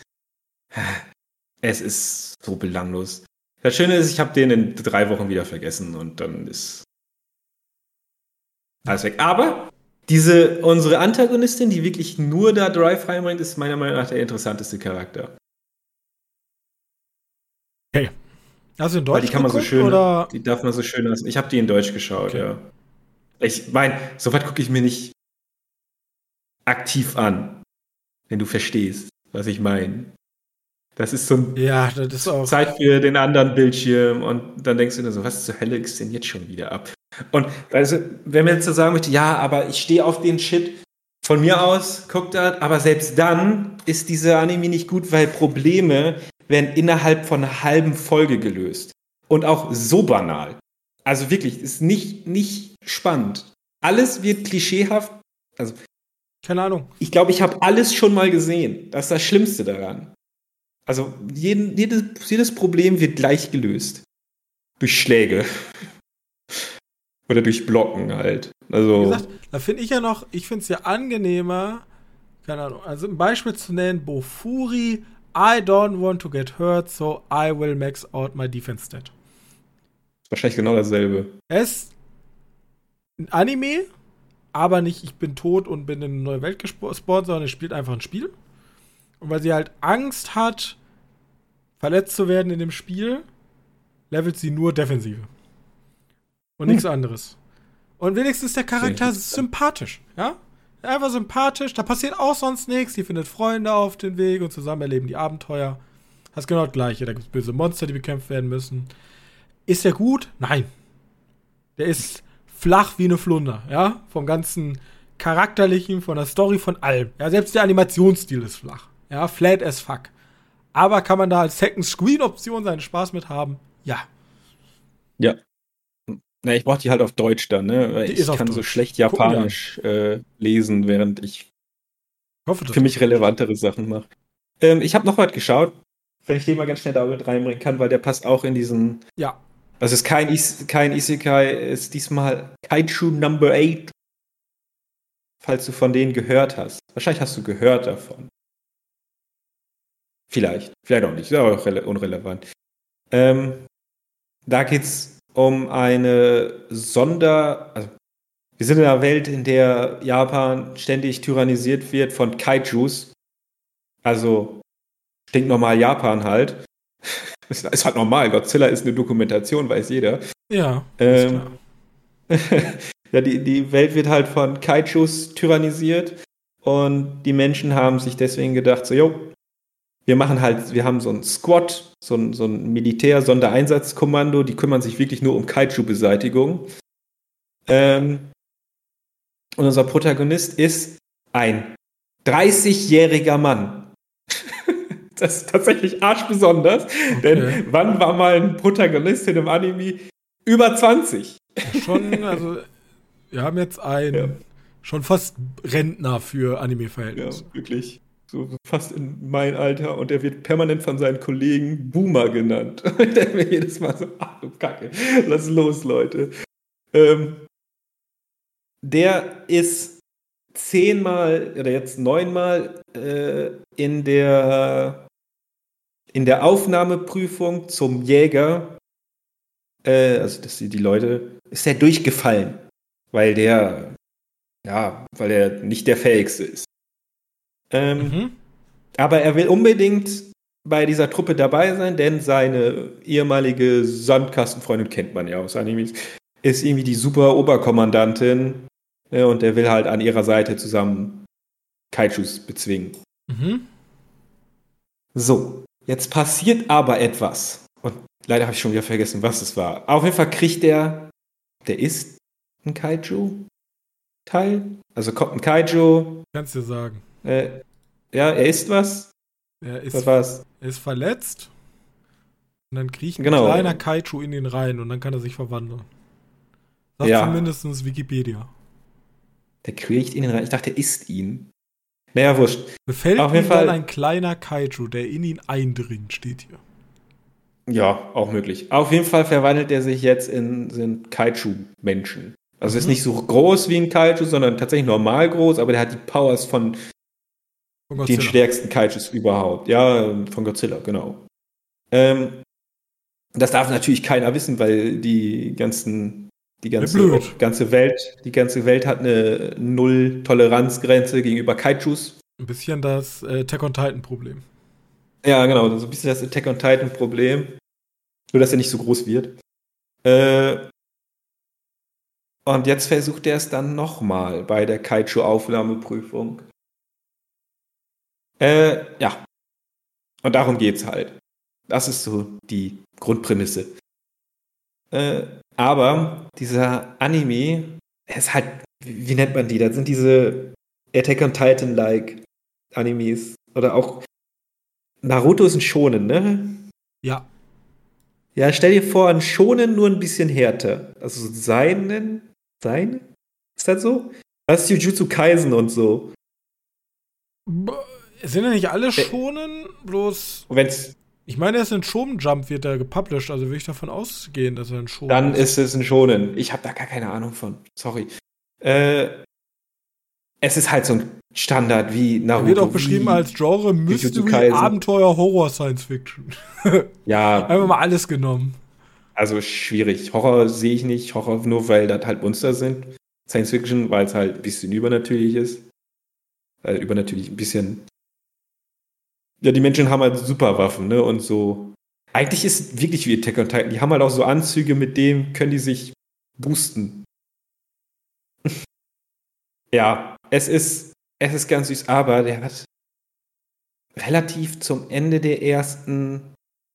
es ist so belanglos. Das Schöne ist, ich habe den in drei Wochen wieder vergessen und dann ist alles weg. Aber diese, unsere Antagonistin, die wirklich nur da Drive reinbringt, ist meiner Meinung nach der interessanteste Charakter. Okay. Hast du in Deutsch Weil die kann man geguckt, so schön, oder? Die darf man so schön lassen. Ich habe die in Deutsch geschaut, okay. ja. Ich meine, soweit gucke ich mir nicht aktiv an, wenn du verstehst, was ich meine. Das ist so ein ja, das ist auch Zeit für den anderen Bildschirm und dann denkst du dir so, was zur Hölle ist denn jetzt schon wieder ab? Und also, wenn man jetzt so sagen möchte, ja, aber ich stehe auf den Shit, von mir aus, guck das, aber selbst dann ist diese Anime nicht gut, weil Probleme werden innerhalb von einer halben Folge gelöst. Und auch so banal. Also wirklich, ist nicht, nicht spannend. Alles wird klischeehaft. Also, keine Ahnung. Ich glaube, ich habe alles schon mal gesehen. Das ist das Schlimmste daran. Also jeden, jedes, jedes Problem wird gleich gelöst. Durch Schläge. Oder durch Blocken halt. Also, wie gesagt, da finde ich ja noch, ich finde es ja angenehmer, keine Ahnung, also ein Beispiel zu nennen, Bofuri, I don't want to get hurt, so I will max out my defense stat. Ist wahrscheinlich genau dasselbe. Es ist ein Anime, aber nicht, ich bin tot und bin in eine neue Welt gespawnt, sondern es spielt einfach ein Spiel. Und weil sie halt Angst hat, verletzt zu werden in dem Spiel, levelt sie nur Defensive. Und hm. nichts anderes. Und wenigstens ist der Charakter sympathisch, ja? Einfach sympathisch, da passiert auch sonst nichts, die findet Freunde auf den Weg und zusammen erleben die Abenteuer. Das ist genau das Gleiche, da gibt es böse Monster, die bekämpft werden müssen. Ist der gut? Nein. Der ist flach wie eine Flunder, ja? Vom ganzen Charakterlichen, von der Story, von allem. Ja, selbst der Animationsstil ist flach. Ja, flat as fuck. Aber kann man da als Second-Screen-Option seinen Spaß mit haben? Ja. Ja. Na, ich brauche die halt auf Deutsch dann, ne? Weil Die ich ist auf kann so Deutsch. schlecht Japanisch äh, lesen, während ich Ich hoffe, das für mich relevantere Sachen mache. Ähm, ich habe noch was geschaut, wenn ich den mal ganz schnell da mit reinbringen kann, weil der passt auch in diesen. Ja. Das ist kein, Is- kein Isekai, ist diesmal Kaiju Number eight. Falls du von denen gehört hast. Wahrscheinlich hast du gehört davon. Vielleicht. Vielleicht auch nicht. Ist aber auch rele- unrelevant. Ähm, da geht's um eine Sonder... Also, wir sind in einer Welt, in der Japan ständig tyrannisiert wird von Kaijus. Also stinknormal Japan halt. Ist halt normal. Godzilla ist eine Dokumentation, weiß jeder. Ja, ähm, ja, die, die Welt wird halt von Kaijus tyrannisiert und die Menschen haben sich deswegen gedacht, so, jo, wir machen halt, wir haben so ein Squad, so ein, so ein Militär-Sondereinsatzkommando, die kümmern sich wirklich nur um Kaiju-Beseitigung. Ähm, und unser Protagonist ist ein dreißigjähriger Mann. Das ist tatsächlich arschbesonders, okay. Denn wann war mal ein Protagonist in einem Anime über zwanzig? Schon, also wir haben jetzt einen ja. schon fast Rentner für Anime-Verhältnisse. Ja, wirklich. So fast in mein Alter und der wird permanent von seinen Kollegen Boomer genannt. Ich denke mir jedes Mal so, ach du Kacke, lass los, Leute. Ähm, der ist zehnmal oder jetzt neunmal äh, in der in der Aufnahmeprüfung zum Jäger, äh, also dass die, die Leute, ist der durchgefallen, weil der ja, weil er nicht der Fähigste ist. Ähm, mhm. Aber er will unbedingt bei dieser Truppe dabei sein, denn seine ehemalige Sandkastenfreundin, kennt man ja aus Animes, ist irgendwie die super Oberkommandantin äh, und er will halt an ihrer Seite zusammen Kaijus bezwingen. Mhm. So, jetzt passiert aber etwas. Und leider habe ich schon wieder vergessen, was es war. Auf jeden Fall kriegt der, der ist ein Kaiju-Teil. Also kommt ein Kaiju. Kannst du sagen. Äh, ja, er isst was. Er ist, was war's? Er ist verletzt. Und dann kriecht ein genau. kleiner Kaiju in ihn rein und dann kann er sich verwandeln. Sagt ja. zumindest Wikipedia. Der kriecht in ihn rein. Ich dachte, er isst ihn. Naja, wurscht. Befällt ihm dann ein kleiner Kaiju, der in ihn eindringt, steht hier. Ja, auch möglich. Auf jeden Fall verwandelt er sich jetzt in, in Kaiju-Menschen. Also mhm. ist nicht so groß wie ein Kaiju, sondern tatsächlich normal groß, aber der hat die Powers von, von den stärksten Kaijus überhaupt. Ja, von Godzilla, genau. Ähm, das darf natürlich keiner wissen, weil die ganzen, die ganze, ganze Welt, die ganze Welt hat eine Null-Toleranzgrenze gegenüber Kaijus. Ein bisschen das äh, Attack on Titan-Problem. Ja, genau, so ein bisschen das Attack on Titan-Problem. Nur, dass er nicht so groß wird. Äh, und jetzt versucht er es dann nochmal bei der Kaiju-Aufnahmeprüfung. Äh, ja. Und darum geht's halt. Das ist so die Grundprämisse. Äh, aber dieser Anime, er ist halt, wie, wie nennt man die? Das sind diese Attack on Titan-like Animes. Oder auch Naruto ist ein Shonen, ne? Ja. Ja, stell dir vor, ein Shonen nur ein bisschen härter. Also seinen, seine? Ist das so? Das ist Jujutsu Kaisen und so. Sind ja nicht alle Shonen, bloß... Wenn's Ich meine, er ist in Shonen Jump, wird er gepublished, also will ich davon ausgehen, dass er ein Shonen Dann ist es ein Shonen. Ich habe da gar keine Ahnung von. Sorry. Äh, es ist halt so ein Standard wie Naruto. Er wird auch beschrieben als Genre Mystery, Abenteuer, Horror, Science Fiction. Ja. Einfach mal alles genommen. Also schwierig. Horror sehe ich nicht. Horror nur, weil das halt Monster sind. Science Fiction, weil es halt ein bisschen übernatürlich ist. Äh, übernatürlich ein bisschen Ja, die Menschen haben halt Superwaffen, ne? Und so. Eigentlich ist es wirklich wie Attack on Titan. Die haben halt auch so Anzüge, mit denen können die sich boosten. Ja, es ist, es ist ganz süß, aber der hat relativ zum Ende der ersten,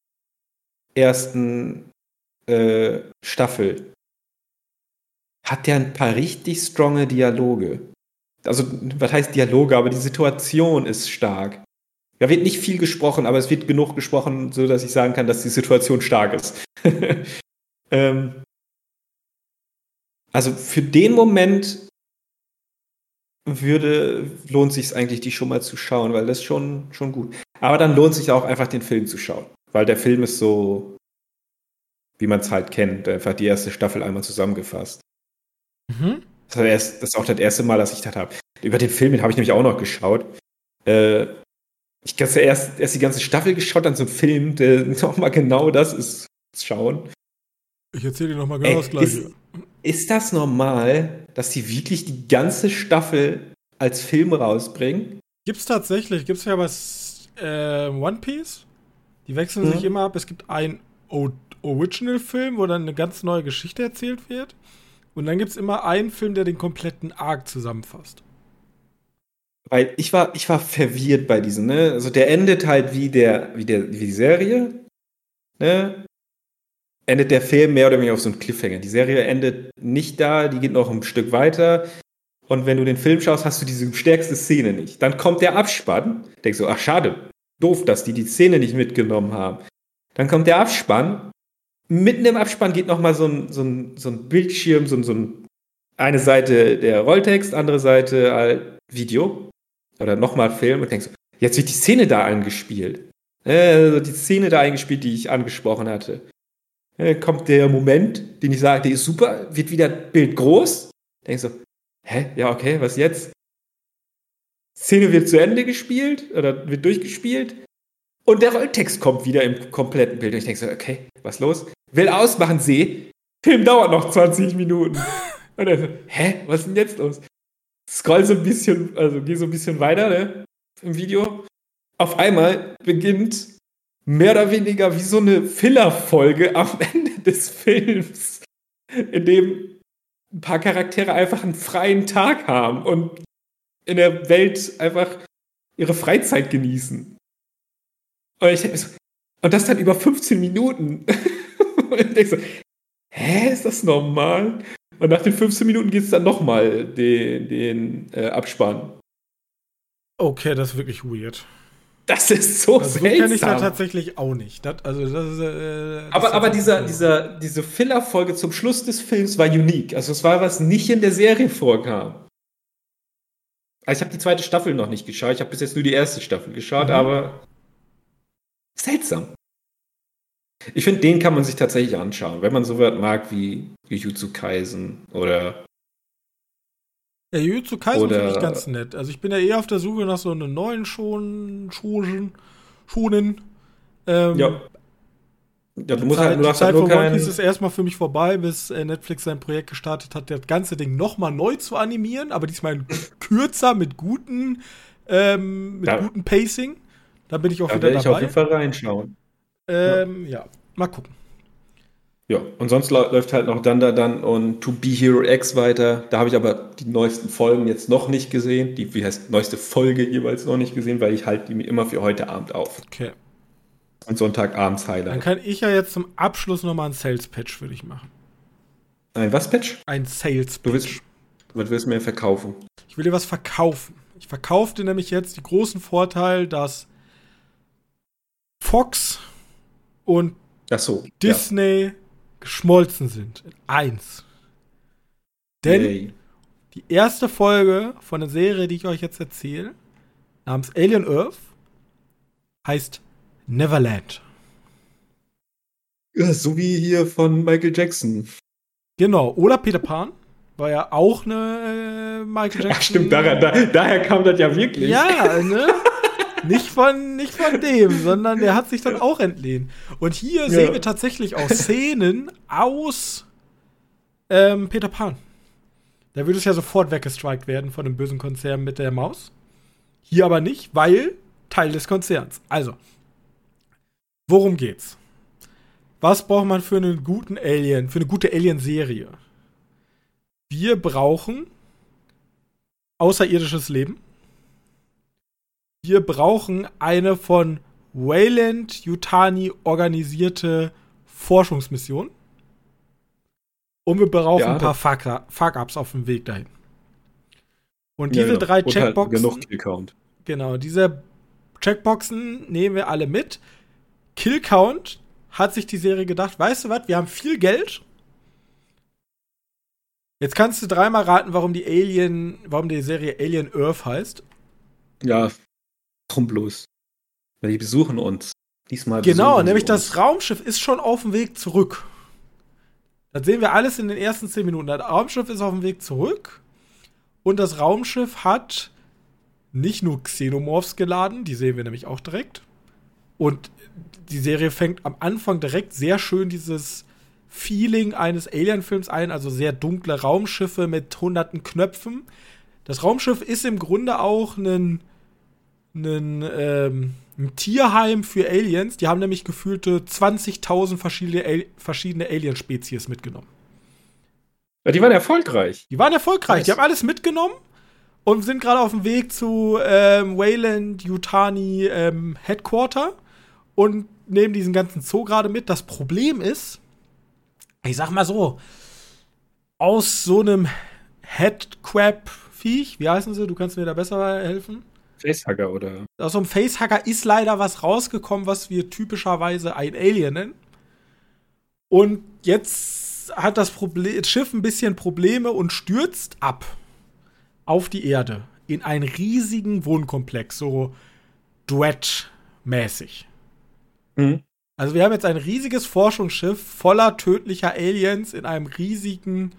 ersten äh, Staffel hat der ein paar richtig stronge Dialoge. Also, was heißt Dialoge? Aber die Situation ist stark. Da wird nicht viel gesprochen, aber es wird genug gesprochen, so dass ich sagen kann, dass die Situation stark ist. ähm, also für den Moment würde, lohnt sich eigentlich, die schon mal zu schauen, weil das ist schon, schon gut. Aber dann lohnt sich auch einfach, den Film zu schauen. Weil der Film ist so, wie man es halt kennt, einfach die erste Staffel einmal zusammengefasst. Mhm. Das, war erst, das ist auch das erste Mal, dass ich das habe. Über den Film, den habe ich nämlich auch noch geschaut. Äh, ich habe erst, erst die ganze Staffel geschaut, dann so einen Film, der nochmal genau das ist, schauen. Ich erzähle dir nochmal genau Ey, das Gleiche. Ist, ist das normal, dass die wirklich die ganze Staffel als Film rausbringen? Gibt's tatsächlich. Gibt's ja bei äh, One Piece. Die wechseln mhm. sich immer ab. Es gibt einen o- Original-Film, wo dann eine ganz neue Geschichte erzählt wird. Und dann gibt's immer einen Film, der den kompletten Arc zusammenfasst. Weil ich war, ich war verwirrt bei diesem, ne? Also der endet halt wie der, wie der, wie die Serie, ne? Endet der Film mehr oder weniger auf so einem Cliffhanger. Die Serie endet nicht da, die geht noch ein Stück weiter. Und wenn du den Film schaust, hast du diese stärkste Szene nicht. Dann kommt der Abspann, denkst du, ach schade, doof, dass die die Szene nicht mitgenommen haben. Dann kommt der Abspann. Mitten im Abspann geht nochmal so ein, so ein, so ein Bildschirm, so ein, so ein, eine Seite der Rolltext, andere Seite halt Video. Oder nochmal Film und denkst, jetzt wird die Szene da eingespielt. Also die Szene da eingespielt, die ich angesprochen hatte. Dann kommt der Moment, den ich sage, der ist super, wird wieder Bild groß. Denkst du, hä? Ja, okay, was jetzt? Szene wird zu Ende gespielt oder wird durchgespielt und der Rolltext kommt wieder im kompletten Bild. Und ich denke so, okay, was los? Will ausmachen, sehe, Film dauert noch zwanzig Minuten. Und dann so, hä? Was ist denn jetzt los? Scroll so ein bisschen, also geh so ein bisschen weiter, ne, im Video. Auf einmal beginnt mehr oder weniger wie so eine Filler-Folge am Ende des Films, in dem ein paar Charaktere einfach einen freien Tag haben und in der Welt einfach ihre Freizeit genießen. Und, ich, und das dann über fünfzehn Minuten. Und ich denke so, hä, ist das normal? Und nach den fünfzehn Minuten geht es dann nochmal den, den äh, Abspann. Okay, das ist wirklich weird. Das ist so das seltsam. So kenne ich da tatsächlich auch nicht. Das, also das ist, äh, das aber ist aber dieser, dieser, diese Filler-Folge zum Schluss des Films war unique. Also es war, was nicht in der Serie vorkam. Also ich habe die zweite Staffel noch nicht geschaut. Ich habe bis jetzt nur die erste Staffel geschaut, mhm. aber seltsam. Ich finde, den kann man sich tatsächlich anschauen, wenn man so was mag wie Jujutsu Kaisen oder ja, Jujutsu Kaisen finde ich ganz nett. Also ich bin ja eher auf der Suche nach so einem neuen Shonen, Shonen, Shonen. Ähm, ja. Ja, du musst Zeit, halt nur die Zeit halt von One Piece ist erstmal für mich vorbei, bis äh, Netflix sein Projekt gestartet hat, das ganze Ding nochmal neu zu animieren, aber diesmal in kürzer, mit guten, ähm, mit ja. guten Pacing. Da bin ich auch da wieder dabei. Da werde ich auf jeden Fall reinschauen. Ähm, ja. ja, mal gucken. Ja, und sonst läuft halt noch Dandadan und To Be Hero X weiter. Da habe ich aber die neuesten Folgen jetzt noch nicht gesehen. Die, wie heißt, neueste Folge jeweils noch nicht gesehen, weil ich halte die mir immer für heute Abend auf. Okay. Und Sonntagabends Highlight. Dann kann ich ja jetzt zum Abschluss nochmal einen Sales-Patch für dich machen. Ein was Patch? Ein Sales-Patch. Du willst, was willst du mir verkaufen? Ich will dir was verkaufen. Ich verkaufe dir nämlich jetzt den großen Vorteil, dass Fox und Ach so, Disney ja. geschmolzen sind. In eins. Denn Yay. die erste Folge von der Serie, die ich euch jetzt erzähle, namens Alien Earth, heißt Neverland. Ja, so wie hier von Michael Jackson. Genau, oder Peter Pan war ja auch eine äh, Michael Jackson. Ach stimmt, daher, da, daher kam das ja wirklich. Ja, ne? nicht, von, nicht von dem, sondern der hat sich dann auch entlehnt. Und hier ja. sehen wir tatsächlich auch Szenen aus ähm, Peter Pan. Da würde es ja sofort weggestrikt werden von dem bösen Konzern mit der Maus. Hier aber nicht, weil Teil des Konzerns. Also, worum geht's? Was braucht man für einen guten Alien, für eine gute Alien-Serie? Wir brauchen außerirdisches Leben. Wir brauchen eine von Weyland-Yutani organisierte Forschungsmission. Und wir brauchen ja, ein paar Fuck-Ups auf dem Weg dahin. Und diese ja, genau. drei Checkboxen. Halt genug Killcount. Genau, diese Checkboxen nehmen wir alle mit. Killcount hat sich die Serie gedacht, weißt du was, wir haben viel Geld. Jetzt kannst du dreimal raten, warum die Alien, warum die Serie Alien Earth heißt. Ja, warum bloß? Weil die besuchen uns. Diesmal genau, nämlich das Raumschiff ist schon auf dem Weg zurück. Das sehen wir alles in den ersten zehn Minuten. Das Raumschiff ist auf dem Weg zurück. Und das Raumschiff hat nicht nur Xenomorphs geladen, die sehen wir nämlich auch direkt. Und die Serie fängt am Anfang direkt sehr schön dieses Feeling eines Alien-Films ein, also sehr dunkle Raumschiffe mit hunderten Knöpfen. Das Raumschiff ist im Grunde auch ein, ein, ähm, ein Tierheim für Aliens. Die haben nämlich gefühlte zwanzigtausend verschiedene, Al- verschiedene Alien-Spezies mitgenommen. Ja, die waren erfolgreich. Die waren erfolgreich, Was? Die haben alles mitgenommen und sind gerade auf dem Weg zu ähm, Weyland-Yutani ähm, Headquarter und nehmen diesen ganzen Zoo gerade mit. Das Problem ist, ich sag mal so, aus so einem Headcrab-Viech, wie heißen sie? Du kannst mir da besser helfen. Facehugger, oder? Aus so einem Facehugger ist leider was rausgekommen, was wir typischerweise ein Alien nennen. Und jetzt hat das, Problem, das Schiff ein bisschen Probleme und stürzt ab auf die Erde in einen riesigen Wohnkomplex, so Dredge-mäßig. Mhm. Also wir haben jetzt ein riesiges Forschungsschiff voller tödlicher Aliens in einem riesigen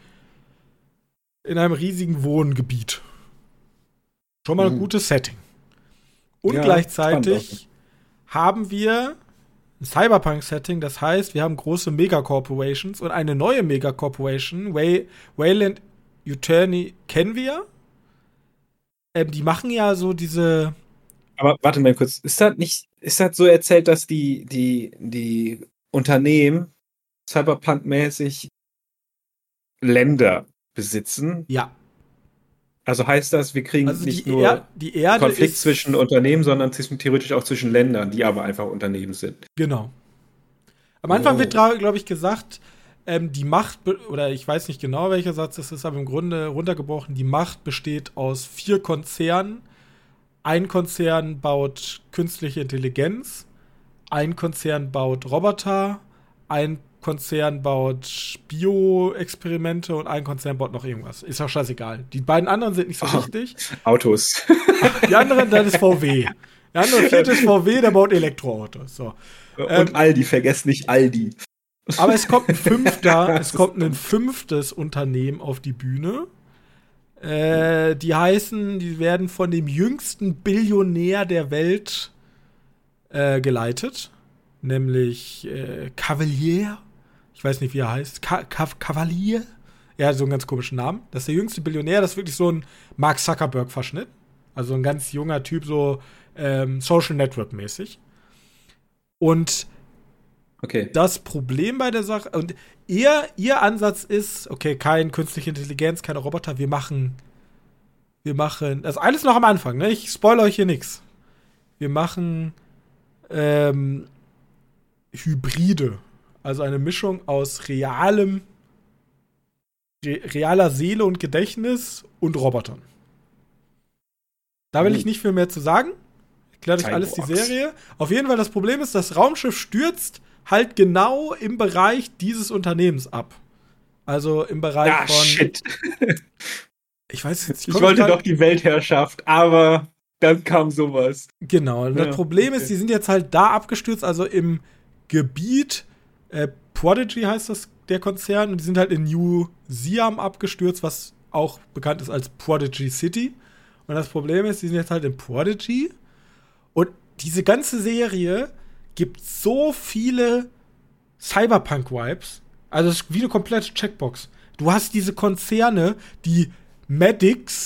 in einem riesigen Wohngebiet. Schon mal ein mhm. gutes Setting. Und ja, gleichzeitig haben wir ein Cyberpunk-Setting, das heißt, wir haben große Megacorporations und eine neue Megacorporation, Way- Weyland Yutani, kennen wir. Ähm, die machen ja so diese. Aber warte mal kurz, ist das nicht, ist das so erzählt, dass die, die, die Unternehmen Cyberpunk-mäßig Länder besitzen? Ja. Also heißt das, wir kriegen also nicht die nur er- die Erde Konflikt ist zwischen Unternehmen, sondern theoretisch auch zwischen Ländern, die aber einfach Unternehmen sind. Genau. Am Anfang Oh. wird, glaube ich, gesagt, ähm, die Macht, be- oder ich weiß nicht genau, welcher Satz das ist, aber im Grunde runtergebrochen, die Macht besteht aus vier Konzernen. Ein Konzern baut künstliche Intelligenz, ein Konzern baut Roboter, ein Konzern baut Bio-Experimente und ein Konzern baut noch irgendwas. Ist auch scheißegal. Die beiden anderen sind nicht so Oh. wichtig. Autos. Die anderen, das ist V W. Der andere vierte ist V W, der baut Elektroautos. So. Und Ähm, Aldi, vergesst nicht Aldi. Aber es kommt ein fünfter, es kommt ein fünftes Unternehmen auf die Bühne. Äh, die heißen, die werden von dem jüngsten Billionär der Welt äh, geleitet. Nämlich äh, Cavalier. Ich weiß nicht, wie er heißt. Ka- Ka- Cavalier? Er hat so einen ganz komischen Namen. Das ist der jüngste Billionär, das ist wirklich so ein Mark Zuckerberg-Verschnitt. Also ein ganz junger Typ, so ähm, Social Network-mäßig. Und Okay. das Problem bei der Sache, und ihr, ihr Ansatz ist, okay, kein künstliche Intelligenz, keine Roboter, wir machen, wir machen, das ist alles noch am Anfang, ne? Ich spoilere euch hier nichts. Wir machen ähm, Hybride, also eine Mischung aus realem, re- realer Seele und Gedächtnis und Robotern. Da will Mhm. ich nicht viel mehr zu sagen. Erklärt euch alles die Cyborgs. Serie. Auf jeden Fall, das Problem ist, das Raumschiff stürzt halt genau im Bereich dieses Unternehmens ab. Also im Bereich Ah, von. shit. Ich weiß jetzt, Ich komm wollte grad- doch die Weltherrschaft, aber dann kam sowas. Genau. Und das Ja, Problem okay. ist, die sind jetzt halt da abgestürzt, also im Gebiet, äh, Prodigy heißt das, der Konzern, und die sind halt in New Siam abgestürzt, was auch bekannt ist als Prodigy City. Und das Problem ist, die sind jetzt halt in Prodigy. Und diese ganze Serie gibt so viele Cyberpunk-Vibes. Also es ist wie eine komplette Checkbox. Du hast diese Konzerne, die Medics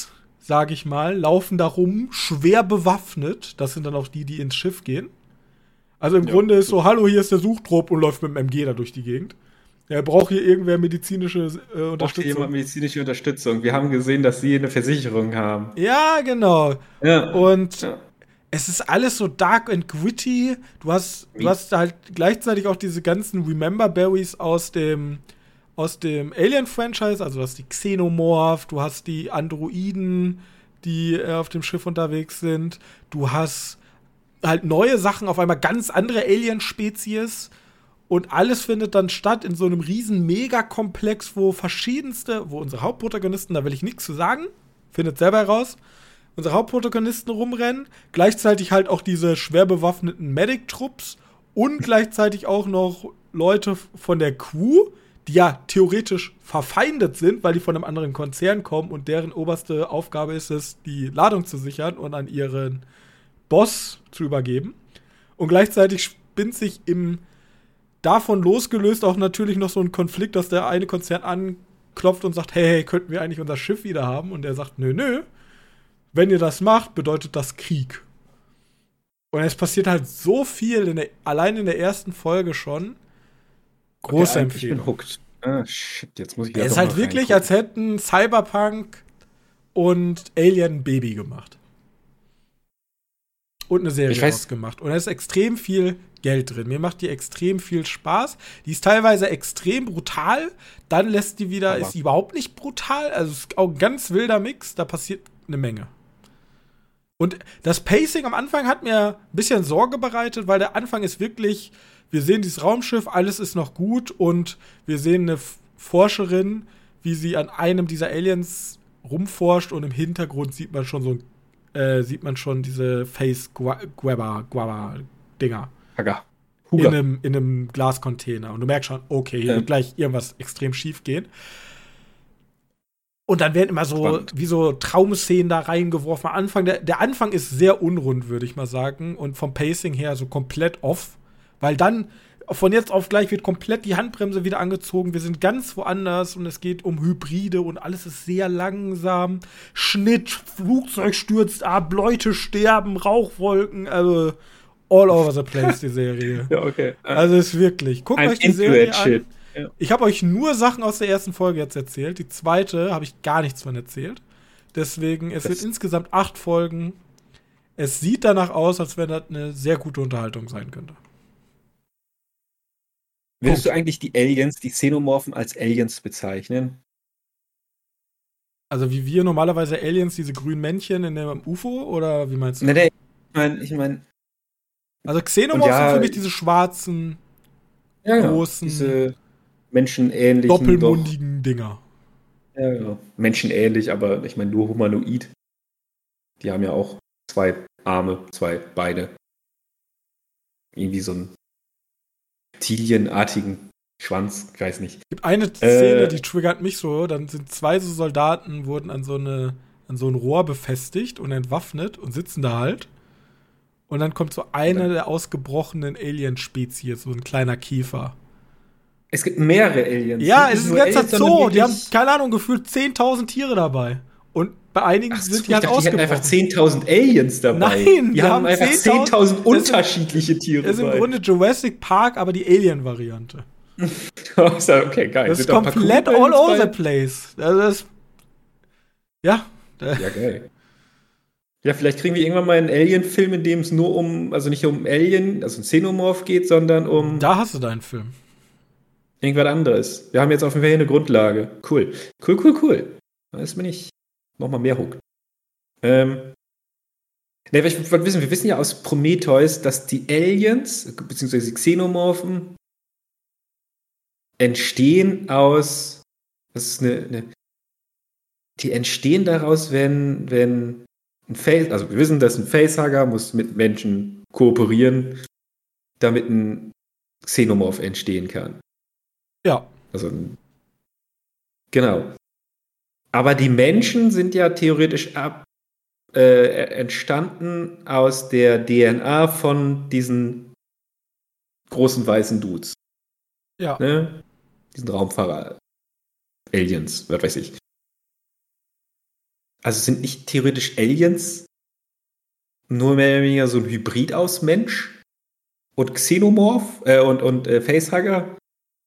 sage ich mal, laufen da rum, schwer bewaffnet. Das sind dann auch die, die ins Schiff gehen. Also im ja. Grunde ist so, hallo, hier ist der Suchtrupp und läuft mit dem M G da durch die Gegend. Er braucht hier irgendwer medizinische äh, Unterstützung. Braucht jemand medizinische Unterstützung. Wir haben gesehen, dass sie eine Versicherung haben. Ja, genau. Ja. Und ja. es ist alles so dark and gritty. Du hast, du hast halt gleichzeitig auch diese ganzen Remember-Berries aus dem, aus dem Alien-Franchise. Also du hast die Xenomorph, du hast die Androiden, die äh, auf dem Schiff unterwegs sind. Du hast halt neue Sachen, auf einmal ganz andere Alien-Spezies. Und alles findet dann statt in so einem riesen Megakomplex, wo verschiedenste, wo unsere Hauptprotagonisten, da will ich nichts zu sagen, findet selber heraus, unsere Hauptprotagonisten rumrennen, gleichzeitig halt auch diese schwer bewaffneten Medic-Trupps und gleichzeitig auch noch Leute von der Crew, die ja theoretisch verfeindet sind, weil die von einem anderen Konzern kommen und deren oberste Aufgabe ist es, die Ladung zu sichern und an ihren Boss zu übergeben. Und gleichzeitig spinnt sich im davon losgelöst auch natürlich noch so ein Konflikt, dass der eine Konzern anklopft und sagt, hey, hey, könnten wir eigentlich unser Schiff wieder haben? Und der sagt, nö, nö. Wenn ihr das macht, bedeutet das Krieg. Und es passiert halt so viel, in der, allein in der ersten Folge schon. Große okay, Empfehlung. Ich bin hooked. Ah, shit, jetzt muss ich wieder Es ist halt wirklich, als hätten Cyberpunk und Alien ein Baby gemacht. Und eine Serie rausgemacht. Und da ist extrem viel Geld drin. Mir macht die extrem viel Spaß. Die ist teilweise extrem brutal. Dann lässt die wieder, Aber. ist die überhaupt nicht brutal. Also es ist auch ein ganz wilder Mix. Da passiert eine Menge. Und das Pacing am Anfang hat mir ein bisschen Sorge bereitet, weil der Anfang ist wirklich, wir sehen dieses Raumschiff, alles ist noch gut und wir sehen eine Forscherin, wie sie an einem dieser Aliens rumforscht und im Hintergrund sieht man schon so äh, sieht man schon diese Face-Grabber-Dinger. Haga. In einem, in einem Glascontainer. Und du merkst schon, okay, hier ähm. wird gleich irgendwas extrem schief gehen. Und dann werden immer so, Spannend. wie so Traumszenen da reingeworfen. Am Anfang, der, der Anfang ist sehr unrund, würde ich mal sagen. Und vom Pacing her so komplett off. Weil dann von jetzt auf gleich wird komplett die Handbremse wieder angezogen. Wir sind ganz woanders und es geht um Hybride und alles ist sehr langsam. Schnitt, Flugzeug stürzt ab, Leute sterben, Rauchwolken, also all over the place, die Serie. Ja, okay. Also ist wirklich. Guckt I'm euch die Serie shit. an. Ja. Ich habe euch nur Sachen aus der ersten Folge jetzt erzählt. Die zweite habe ich gar nichts von erzählt. Deswegen, es das wird insgesamt acht Folgen. Es sieht danach aus, als wenn das eine sehr gute Unterhaltung sein könnte. Würdest du eigentlich die Aliens, die Xenomorphen als Aliens bezeichnen? Also wie wir normalerweise Aliens, diese grünen Männchen in dem U F O, oder wie meinst du? Nee, nee, ich meine, ich mein, also Xenomorphen ja, sind für mich diese schwarzen, ja, großen, diese menschenähnlichen, doppelmundigen doch, Dinger. Ja, ja, menschenähnlich, aber ich meine nur humanoid. Die haben ja auch zwei Arme, zwei Beine. Irgendwie so einen reptilienartigen Schwanz, ich weiß nicht. Es gibt eine Szene, äh, die triggert mich so, dann sind zwei so Soldaten, wurden an so eine an so ein Rohr befestigt und entwaffnet und sitzen da halt. Und dann kommt so eine ja. der ausgebrochenen Alien-Spezies, so ein kleiner Käfer. Es gibt mehrere Aliens. Ja, es ist ein ganzer Zoo. Die haben, keine Ahnung, gefühlt zehntausend Tiere dabei. Und bei einigen Ach, sind so, die halt ausgebrochen. Die hatten einfach zehntausend Aliens dabei. Nein, die, die haben, haben einfach zehntausend unterschiedliche Tiere dabei. Das ist im Grunde Jurassic Park, aber die Alien-Variante. Okay, geil. Das ist komplett all over the place. Also das, ja. Ja, geil. Ja, vielleicht kriegen wir irgendwann mal einen Alien-Film, in dem es nur um, also nicht um Alien, also ein Xenomorph geht, sondern um... Da hast du deinen Film. Irgendwas anderes. Wir haben jetzt auf jeden Fall hier eine Grundlage. Cool. Cool, cool, cool. Jetzt bin ich nochmal mehr hooked. Ähm. Ne, ich wollte wissen, wir wissen ja aus Prometheus, dass die Aliens, beziehungsweise die Xenomorphen, entstehen aus, das ist eine, eine die entstehen daraus, wenn, wenn ein Face, also wir wissen, dass ein Facehugger muss mit Menschen kooperieren, damit ein Xenomorph entstehen kann. Ja. Also, genau. Aber die Menschen sind ja theoretisch ab, äh, entstanden aus der D N A von diesen großen weißen Dudes. Ja. Ne? Diesen Raumfahrer-Aliens, was weiß ich. also sind nicht theoretisch Aliens nur mehr oder weniger so ein Hybrid aus Mensch und Xenomorph äh, und, und äh, Facehugger?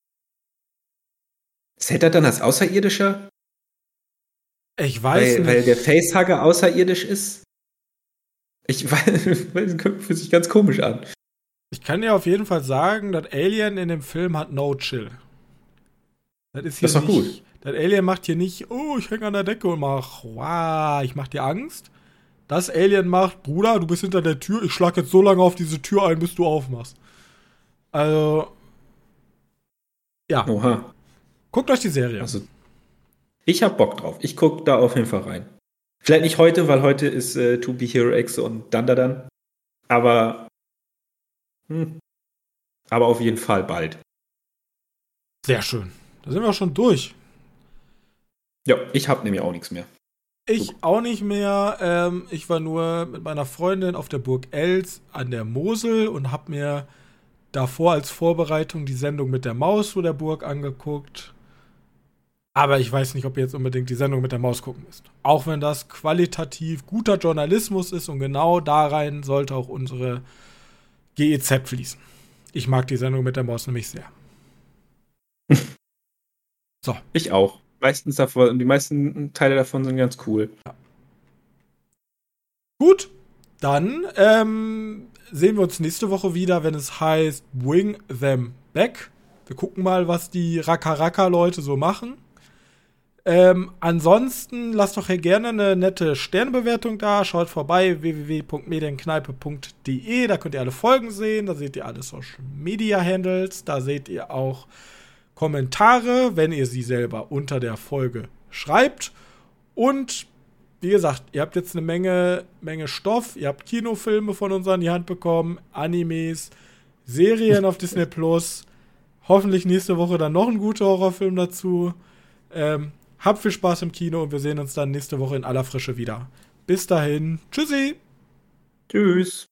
Zählt er dann als Außerirdischer? Ich weiß weil, nicht. Weil der Facehugger außerirdisch ist? Ich weiß, das fühlt sich ganz komisch an. Ich kann dir auf jeden Fall sagen, das Alien in dem Film hat no chill. Das ist hier Das ist doch nicht, gut. Das Alien macht hier nicht, oh, ich hänge an der Decke und mach, wow, ich mach dir Angst. Das Alien macht, Bruder, du bist hinter der Tür, ich schlag jetzt so lange auf diese Tür ein, bis du aufmachst. Also, ja. Oha. Guckt euch die Serie. Also, ich hab Bock drauf. Ich guck da auf jeden Fall rein. Vielleicht nicht heute, weil heute ist äh, To Be Hero X und Dandadan. Aber, hm, aber auf jeden Fall bald. Sehr schön. Da sind wir auch schon durch. Ja, ich hab nämlich auch nichts mehr. Ich auch nicht mehr. Ähm, ich war nur mit meiner Freundin auf der Burg Els an der Mosel und hab mir davor als Vorbereitung die Sendung mit der Maus zu der Burg angeguckt. Aber ich weiß nicht, ob ihr jetzt unbedingt die Sendung mit der Maus gucken müsst. Auch wenn das qualitativ guter Journalismus ist und genau da rein sollte auch unsere G E Z fließen. Ich mag die Sendung mit der Maus nämlich sehr. So. Ich auch. Meistens davon, die meisten Teile davon sind ganz cool. Ja. Gut, dann ähm, sehen wir uns nächste Woche wieder, wenn es heißt Bring Them Back. Wir gucken mal, was die Raka-Raka-Leute so machen. Ähm, ansonsten lasst doch hier gerne eine nette Sternebewertung da. Schaut vorbei, w w w punkt medienkneipe punkt d e. Da könnt ihr alle Folgen sehen. Da seht ihr alle Social Media Handles. Da seht ihr auch Kommentare, wenn ihr sie selber unter der Folge schreibt. Und wie gesagt, ihr habt jetzt eine Menge, Menge Stoff. Ihr habt Kinofilme von uns an die Hand bekommen, Animes, Serien auf Disney Plus. Hoffentlich nächste Woche dann noch ein guter Horrorfilm dazu. Ähm, habt viel Spaß im Kino und wir sehen uns dann nächste Woche in aller Frische wieder. Bis dahin. Tschüssi. Tschüss.